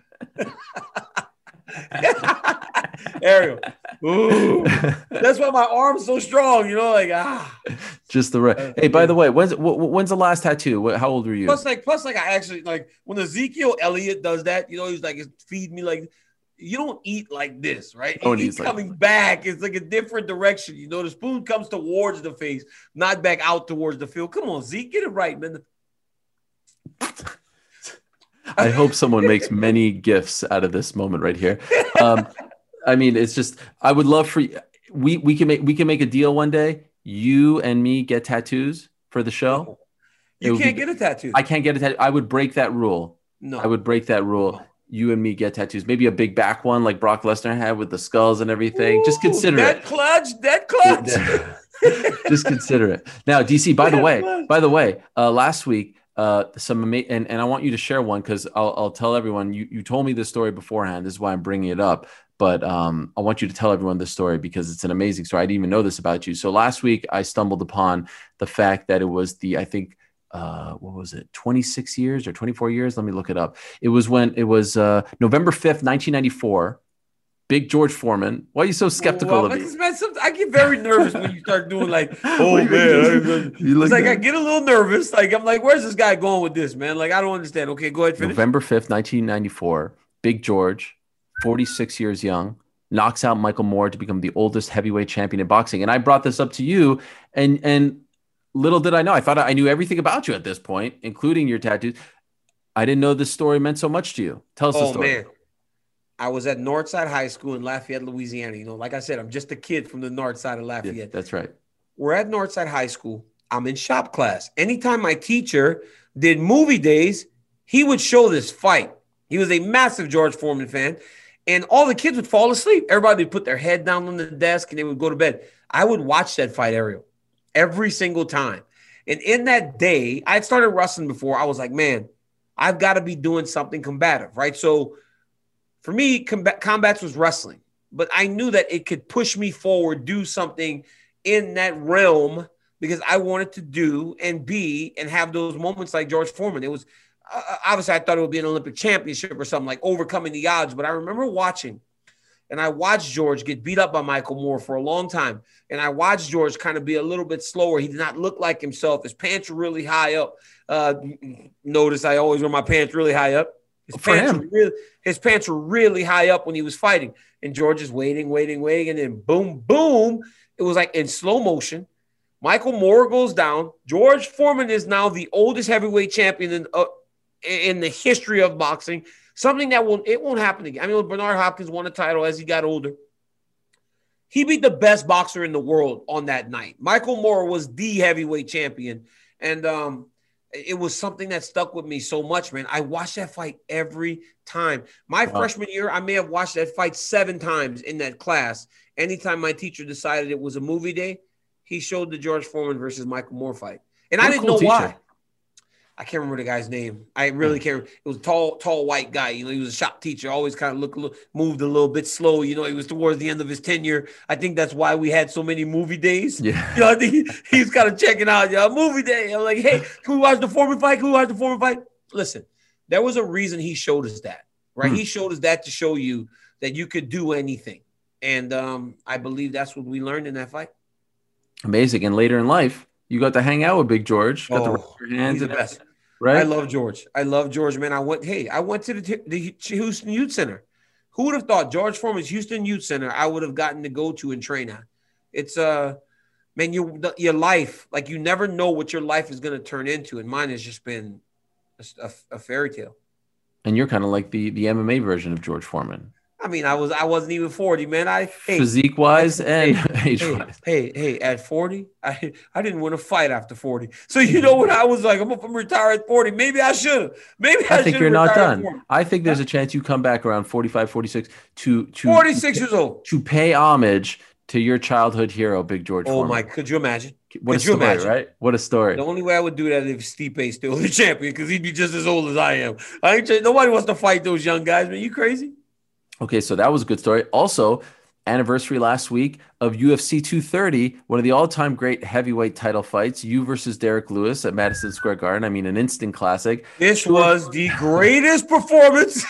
Ariel. Ooh. That's why my arm's so strong, you know, like ah. Just the right. Hey, by the way, when's wh- when's the last tattoo? What, how old were you? Plus, like, plus, like, I actually like when Ezekiel Elliott does that. You know, he's like, feed me like. You don't eat like this, right? Oh, He's like coming back. It's like a different direction. You know, the spoon comes towards the face, not back out towards the field. Come on, Zeke, get it right, man. I hope someone makes many gifts out of this moment right here. Um, I mean, it's just I would love for you. We we can make we can make a deal one day. You and me get tattoos for the show. You can't be, get a tattoo. I can't get a tattoo. I would break that rule. No, I would break that rule. No. You and me get tattoos. Maybe a big back one like Brock Lesnar had with the skulls and everything. Ooh, just consider that it. Clutch, that clutch. Just consider it. Now, D C, by the way, by the way, uh, last week, uh, some ama- and, and I want you to share one because I'll, I'll tell everyone, you, you told me this story beforehand. This is why I'm bringing it up. But um, I want you to tell everyone this story because it's an amazing story. I didn't even know this about you. So last week, I stumbled upon the fact that it was the, I think, Uh, what was it? twenty-six years or twenty-four years? Let me look it up. It was when it was uh, November fifth, nineteen ninety-four. Big George Foreman. Why are you so skeptical well, of me? Man, I get very nervous when you start doing like, oh man. You it's like good. I get a little nervous. Like I'm like, where's this guy going with this, man? Like I don't understand. Okay, go ahead. Finish. November fifth, nineteen ninety-four. Big George, forty-six years young, knocks out Michael Moore to become the oldest heavyweight champion in boxing. And I brought this up to you, and and. Little did I know. I thought I knew everything about you at this point, including your tattoos. I didn't know this story meant so much to you. Tell us oh, the story. Man. I was at Northside High School in Lafayette, Louisiana. You know, like I said, I'm just a kid from the north side of Lafayette. Yeah, that's right. We're at Northside High School. I'm in shop class. Anytime my teacher did movie days, he would show this fight. He was a massive George Foreman fan. And all the kids would fall asleep. Everybody would put their head down on the desk and they would go to bed. I would watch that fight, Ariel, every single time. And in that day, I had started wrestling before. I was like, man, I've got to be doing something combative, right? So for me, combat, combats was wrestling. But I knew that it could push me forward, do something in that realm because I wanted to do and be and have those moments like George Foreman. It was uh, obviously I thought it would be an Olympic championship or something like overcoming the odds. But I remember watching and I watched George get beat up by Michael Moore for a long time. And I watched George kind of be a little bit slower. He did not look like himself. His pants were really high up. Uh, notice I always wear my pants really high up. His For pants, him. were really, his pants were really high up when he was fighting. And George is waiting, waiting, waiting. And then boom, boom. It was like in slow motion. Michael Moore goes down. George Foreman is now the oldest heavyweight champion in, uh, in the history of boxing. Something that won't, it won't happen again. I mean, Bernard Hopkins won a title as he got older. He beat the best boxer in the world on that night. Michael Moore was the heavyweight champion. And um, it was something that stuck with me so much, man. I watched that fight every time. My Wow. freshman year, I may have watched that fight seven times in that class. Anytime my teacher decided it was a movie day, he showed the George Foreman versus Michael Moore fight. And What I a didn't cool know teacher. why. I can't remember the guy's name. I really can't. It was a tall, tall white guy. You know, he was a shop teacher. Always kind of looked a little, moved a little bit slow. You know, he was towards the end of his tenure. I think that's why we had so many movie days. Yeah. You know, I think he, he was kind of checking out. Yeah, movie day. I'm like, hey, can we watch the Foreman fight? Can we watch the Foreman fight? Listen, there was a reason he showed us that, right? Hmm. He showed us that to show you that you could do anything. And um, I believe that's what we learned in that fight. Amazing. And later in life, you got to hang out with Big George. Got to Oh, rub your hands he's the and best. right? I love George. I love George, man. I went, hey, I went to the, the Houston Youth Center. Who would have thought George Foreman's Houston Youth Center I would have gotten to go to and train at? It's, uh, man, your, your life, like you never know what your life is going to turn into. And mine has just been a, a, a fairy tale. And you're kind of like the, the M M A version of George Foreman. I mean, I was I wasn't even forty, man. I hey, Physique wise and hey, age hey, wise. hey, hey, at forty, I I didn't win a fight after forty. So you know what I was like, I'm gonna retire at forty. Maybe I should have. Maybe I, I think should you're have not retired at done. forty. I think there's a chance you come back around forty-five, forty-six to to forty-six years old. to pay homage to your childhood hero, Big George Oh Foreman. my, could you imagine? What a could you story, imagine? right? What a story. The only way I would do that is if Stipe's still the champion, because he'd be just as old as I am. I ain't trying- nobody wants to fight those young guys, man. You crazy? Okay, so that was a good story. Also, anniversary last week of U F C two thirty, one of the all-time great heavyweight title fights, you versus Derek Lewis at Madison Square Garden. I mean, an instant classic. This was the greatest performance.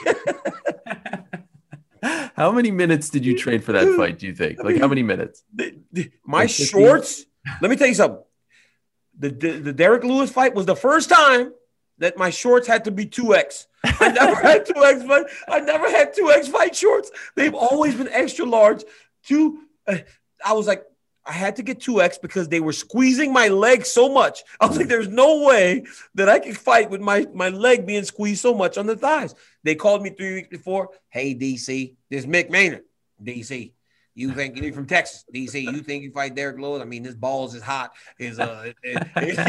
How many minutes did you train for that fight, do you think? Like, how many minutes? The- the- my Like fifteen? shorts. Let me tell you something. The, the the Derek Lewis fight was the first time that my shorts had to be two X. I never had two X fight. I never had two X fight shorts. They've always been extra large. Two. Uh, I was like, I had to get two X because they were squeezing my leg so much. I was like, there's no way that I could fight with my, my leg being squeezed so much on the thighs. They called me three weeks before. Hey, D C, this is Mick Maynard. D C, you think you're from Texas? D C, you think you fight Derek Lewis? I mean, his balls is hot. His uh, it-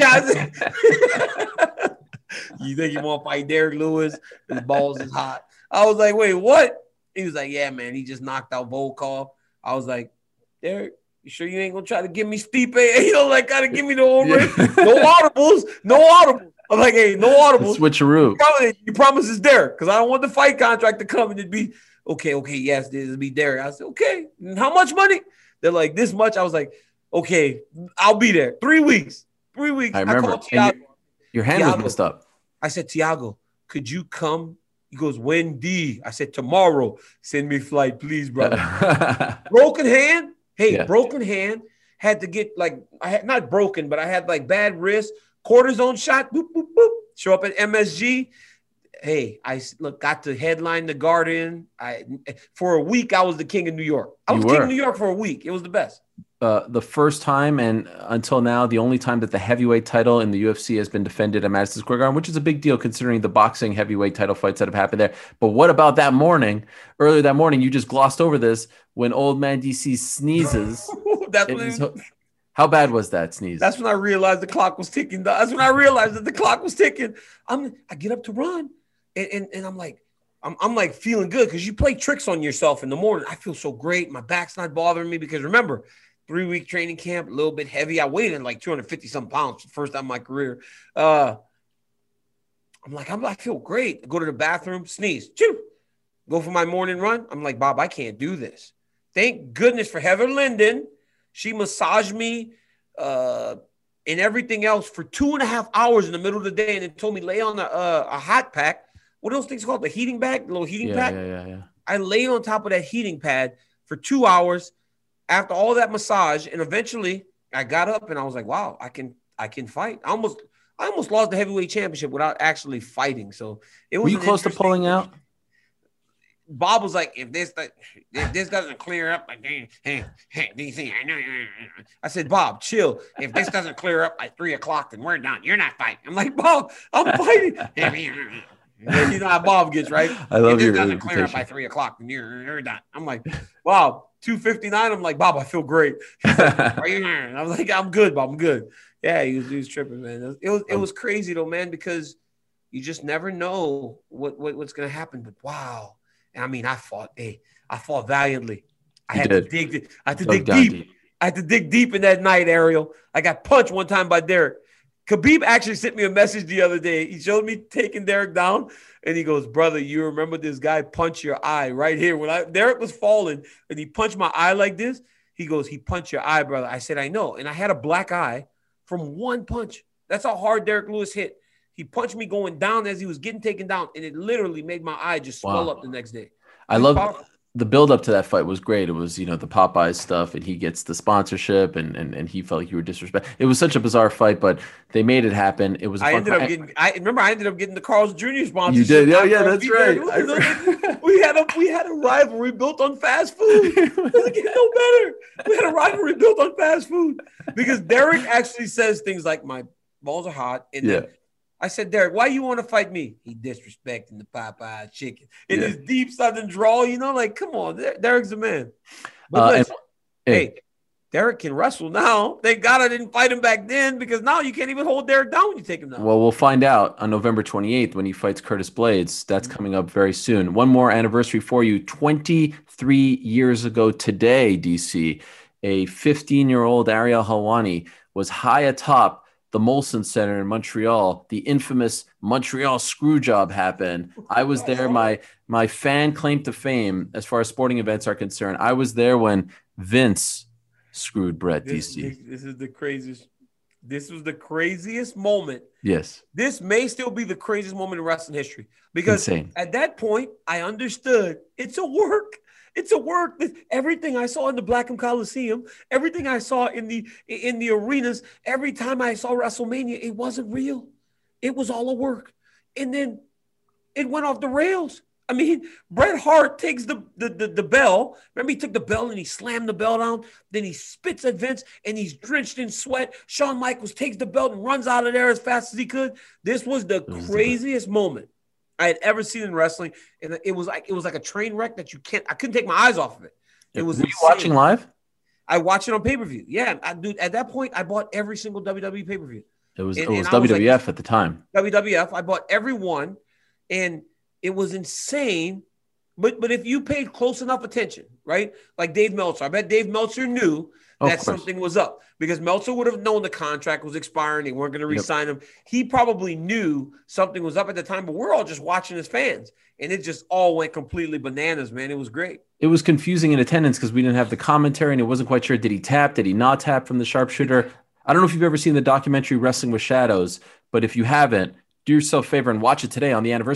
it- you think you want to fight Derek Lewis? His balls is hot. I was like, wait, what? He was like, yeah, man, he just knocked out Volkov. I was like, Derek, you sure you ain't gonna try to give me Stipe? You know, like, gotta give me the whole ring. No audibles, no audibles. I'm like, hey, no audibles. Switcheroo. You promise, you promise it's Derek, because I don't want the fight contract to come and it be okay. Okay, yes, this will be Derek. I said, okay. And how much money? They're like, this much. I was like, okay, I'll be there. Three weeks. Three weeks. I remember. called And Tiago. your, your hand was Thiago. messed up. I said, Tiago, could you come? He goes, when D? I said, tomorrow. Send me flight, please, brother. Broken hand. Hey, Yeah. broken hand. Had to get like I had not broken, but I had like bad wrist, cortisone shot. Boop boop boop. Show up at M S G. Hey, I s- look got to headline the Garden. I for a week I was the king of New York. I You was king were. of New York for a week. It was the best. uh, the first time and until now, the only time that the heavyweight title in the U F C has been defended at Madison Square Garden, which is a big deal considering the boxing heavyweight title fights that have happened there. But what about that morning? Earlier that morning, you just glossed over this when old man D C sneezes. That's It when, is- how bad was that sneeze? that's when I realized the clock was ticking. That's when I realized that the clock was ticking. I'm I get up to run, and and, and I'm like, I'm I'm like feeling good because you play tricks on yourself in the morning. I feel so great. My back's not bothering me because remember, three week training camp, a little bit heavy. I weighed in like two hundred fifty some pounds for the first time in my career. Uh, I'm like, I'm, I feel great. I go to the bathroom, sneeze, choo, go for my morning run. I'm like, Bob, I can't do this. Thank goodness for Heather Linden. She massaged me uh, and everything else for two and a half hours in the middle of the day and then told me lay on a, uh, a hot pack. What are those things called? The heating bag, the little heating yeah, pack? yeah, yeah, yeah. I laid on top of that heating pad for two hours after all that massage. And eventually I got up and I was like, wow, I can I can fight. I almost I almost lost the heavyweight championship without actually fighting. So it was Were you an close to interesting- pulling out? Bob was like, if this if this doesn't clear up, like, hey, hey, hey, D C, I know. I said, Bob, chill. If this doesn't clear up by three o'clock, then we're done. You're not fighting. I'm like, Bob, I'm fighting. You know how Bob gets, right? I love if this your doesn't clear up reputation. by three o'clock, then you're, you're done. I'm like, wow, two fifty-nine. I'm like, Bob, I feel great. He's like, are you? I was like, I'm good, Bob. I'm good. Yeah, he was, he was tripping, man. It was, it was, it was crazy though, man, because you just never know what, what what's gonna happen. But wow. And I mean, I fought, hey, I fought valiantly. I You had did. to dig, I had to Dug dig down deep. deep. I had to dig deep in that night, Ariel. I got punched one time by Derek. Khabib actually sent me a message the other day. He showed me taking Derek down, and he goes, "Brother, you remember this guy punched your eye right here when I Derek was falling, and he punched my eye like this." He goes, "He punched your eye, brother." I said, "I know," and I had a black eye from one punch. That's how hard Derek Lewis hit. He punched me going down as he was getting taken down, and it literally made my eye just swell Wow. up the next day. I He's love powerful. the build up to that fight was great. It was, you know, the Popeyes stuff and he gets the sponsorship and and, and he felt like you were disrespect. It was such a bizarre fight, but they made it happen. It was a I fun ended up fight. getting. I remember I ended up getting the Carl's Junior sponsorship. You did? Yeah, after yeah, I that's beat right. Derek I Lewis. We had a we had a rivalry built on fast food. It doesn't get no better. We had a rivalry built on fast food because Derek actually says things like, "My balls are hot," and then Yeah. I said, "Derek, why you want to fight me?" He disrespecting the Popeye chicken in Yeah. his deep southern drawl. You know, like, come on, Der- Derek's a man. But Uh, and- listen, hey, hey, Derek can wrestle now. Thank God I didn't fight him back then because now you can't even hold Derek down when you take him down. well, we'll find out on November twenty-eighth when he fights Curtis Blades. That's Mm-hmm. coming up very soon. One more anniversary for you. twenty-three years ago today, D C, a fifteen-year-old Ariel Helwani was high atop the Molson Center in Montreal. The infamous Montreal screw job happened. I was there. My my fan claim to fame as far as sporting events are concerned. I was there when Vince screwed Brett, This, D C. this, this is the craziest. This was the craziest moment. Yes. This may still be the craziest moment in wrestling history because Insane. at that point I understood it's a work. It's a work. Everything I saw in the Blackham Coliseum, everything I saw in the in the arenas, every time I saw WrestleMania, it wasn't real. It was all a work. And then it went off the rails. I mean, Bret Hart takes the, the, the, the bell. Remember, he took the bell and he slammed the bell down. Then he spits at Vince and he's drenched in sweat. Shawn Michaels takes the belt and runs out of there as fast as he could. This was the was the craziest moment I had ever seen in wrestling. And it was like it was like a train wreck that you can't, I couldn't take my eyes off of it. It was Were you insane. watching live? I watched it on pay-per-view. Yeah, I, dude, at that point, I bought every single W W E pay-per-view. It was And- it was and I was like- W W F at the time. W W F. I bought every one, and it was insane. But but if you paid close enough attention, right? Like Dave Meltzer, I bet Dave Meltzer knew Of that course. something was up because Meltzer would have known the contract was expiring. They weren't going to Yep. re-sign him. He probably knew something was up at the time, but we're all just watching as fans, and it just all went completely bananas, man. It was great. It was confusing in attendance because we didn't have the commentary and it wasn't quite sure. Did he tap? Did he not tap from the sharpshooter? I don't know if you've ever seen the documentary Wrestling with Shadows, but if you haven't, do yourself a favor and watch it today on the anniversary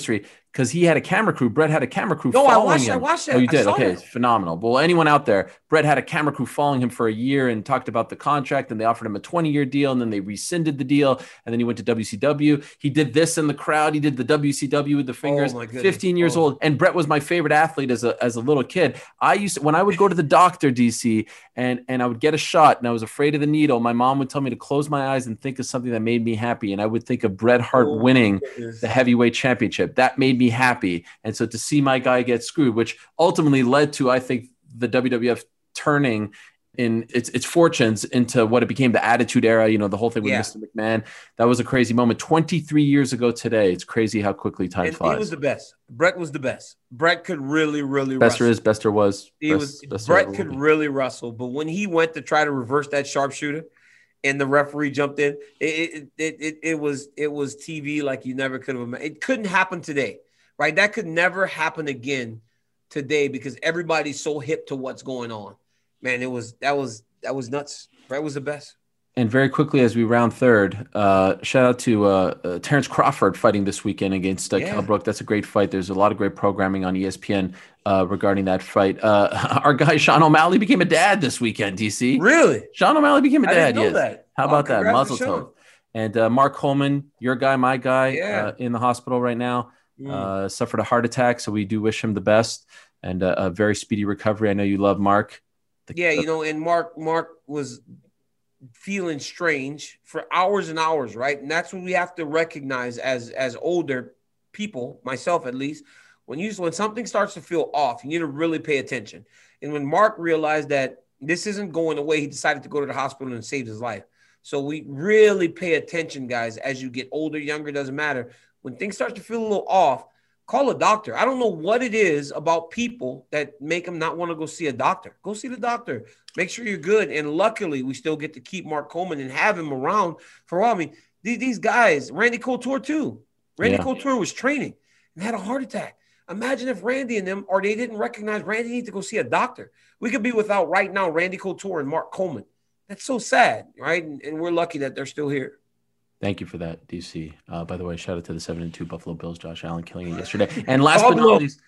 because he had a camera crew. Brett had a camera crew No, following I watched him. I watched that. Oh, you I did? saw Okay, that. it's phenomenal. Well, anyone out there, Brett had a camera crew following him for a year and talked about the contract, and they offered him a twenty-year deal, and then they rescinded the deal, and then he went to W C W. He did this in the crowd. He did the W C W with the fingers. Oh, my goodness. fifteen years Oh. old, and Brett was my favorite athlete as a as a little kid. I used to, when I would go to the doctor, D C, and and I would get a shot, and I was afraid of the needle. My mom would tell me to close my eyes and think of something that made me happy, and I would think of Bret Hart Oh, winning goodness. the heavyweight championship. That made me happy. And so to see my guy get screwed, which ultimately led to, I think, the W W F turning in its its fortunes into what it became, the Attitude Era, you know, the whole thing with Yeah. Mister McMahon. That was a crazy moment. twenty-three years ago today. It's crazy how quickly time And flies. he was the best. Brett was the best. Brett could really, really Bester wrestle. is, Bester was. He best- was Bester Brett ever could will be. really wrestle, but when he went to try to reverse that sharpshooter, and the referee jumped in, it it it, it, it was it was T V like you never could have imagined. It couldn't happen today, right? That could never happen again today because everybody's so hip to what's going on. Man, it was that was that was nuts. Brett was the best. And very quickly, as we round third, uh, shout out to uh, uh, Terrence Crawford fighting this weekend against uh, Yeah. Kell Brook. That's a great fight. There's a lot of great programming on E S P N uh, regarding that fight. Uh, our guy Sean O'Malley became a dad this weekend, D C. Really? Sean O'Malley became a I dad, didn't know yes. that. How Oh, about that? congrats to Mazel Sean. tov. And uh, Mark Coleman, your guy, my guy, Yeah. uh, in the hospital right now, Mm. uh, suffered a heart attack. So we do wish him the best and uh, a very speedy recovery. I know you love Mark. The- Yeah, you know, and Mark Mark was feeling strange for hours and hours, right? And that's what we have to recognize as as older people, myself at least. When you when something starts to feel off, you need to really pay attention. And when Mark realized that this isn't going away, he decided to go to the hospital and save his life. So we really pay attention, guys, as you get older, younger, doesn't matter. When things start to feel a little off, call a doctor. I don't know what it is about people that make them not want to go see a doctor. Go see the doctor. Make sure you're good. And luckily, we still get to keep Mark Coleman and have him around for a while. I mean, these, these guys, Randy Couture too. Randy Yeah. Couture was training and had a heart attack. Imagine if Randy and them, or they didn't recognize Randy need to go see a doctor. We could be without right now Randy Couture and Mark Coleman. That's so sad, right? And, and we're lucky that they're still here. Thank you for that, D C. Uh, by the way, shout out to the seven and two Buffalo Bills, Josh Allen killing it yesterday. And last but not least,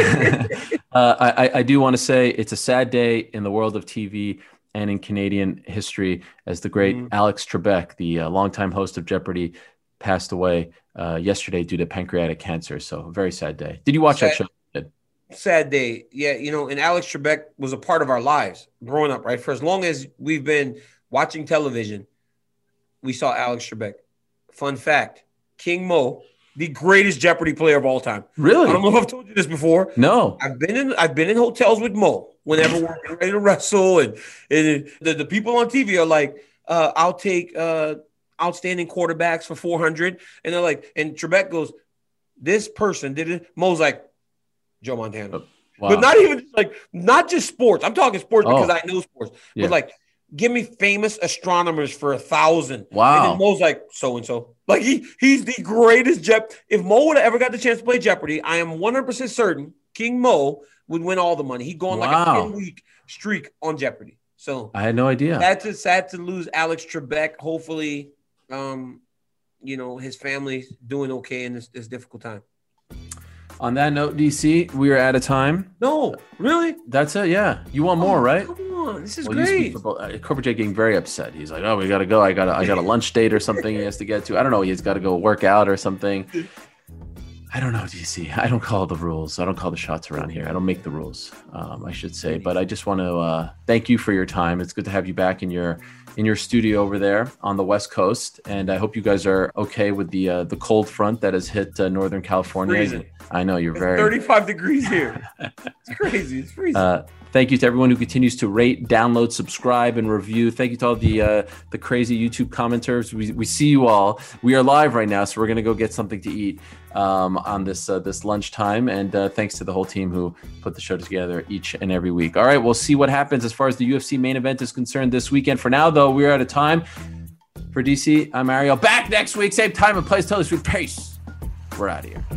uh, I, I do want to say it's a sad day in the world of T V and in Canadian history as the great Mhm. Alex Trebek, the uh, longtime host of Jeopardy, passed away uh, yesterday due to pancreatic cancer. So a very sad day. Did you watch that Sad- show? Did. Sad day. Yeah, you know, and Alex Trebek was a part of our lives growing up, right? For as long as we've been watching television, we saw Alex Trebek. Fun fact, King Mo, the greatest Jeopardy player of all time. Really? I don't know if I've told you this before. No. I've been in I've been in hotels with Mo whenever we're getting ready to wrestle, and, and the, the people on T V are like, uh, I'll take uh, outstanding quarterbacks for four hundred. And they're like, and Trebek goes, this person did it. Mo's like, Joe Montana. Wow. But not even like, not just sports. I'm talking sports Oh. because I know sports. Yeah. But like, give me famous astronomers for a thousand. Wow. And then Mo's like, so and so. Like he he's the greatest Jep. If Mo would have ever got the chance to play Jeopardy, I am one hundred percent certain King Mo would win all the money. He'd go on like a Wow. ten week streak on Jeopardy. So I had no idea. sad to sad to lose Alex Trebek. Hopefully, um, you know, his family's doing okay in this, this difficult time. On that note, D C, we are out of time. No, really? That's it. Yeah. You want more, Oh, right? Come on, this is Well, you speak great. for both. Uh, Cobra J getting very upset. He's like, "Oh, we gotta go. I got, I got a lunch date or something he has to get to. I don't know. He's got to go work out or something. I don't know, D C. I don't call the rules. I don't call the shots around here. I don't make the rules. Um, I should say. But I just want to uh, thank you for your time. It's good to have you back in your in your studio over there on the West Coast. And I hope you guys are okay with the uh, the cold front that has hit uh, Northern California. Freezing. I know you're It's very. thirty-five degrees here. It's crazy. It's freezing. Uh, thank you to everyone who continues to rate, download, subscribe, and review. Thank you to all the uh, the crazy YouTube commenters. We, we see you all. We are live right now, so we're gonna go get something to eat um, on this uh, this lunchtime. And uh, thanks to the whole team who put the show together each and every week. All right, we'll see what happens as far as the U F C main event is concerned this weekend. For now, though, we're out of time. For D C, I'm Ariel. Back next week, same time and place. Tell us with pace. We're out of here.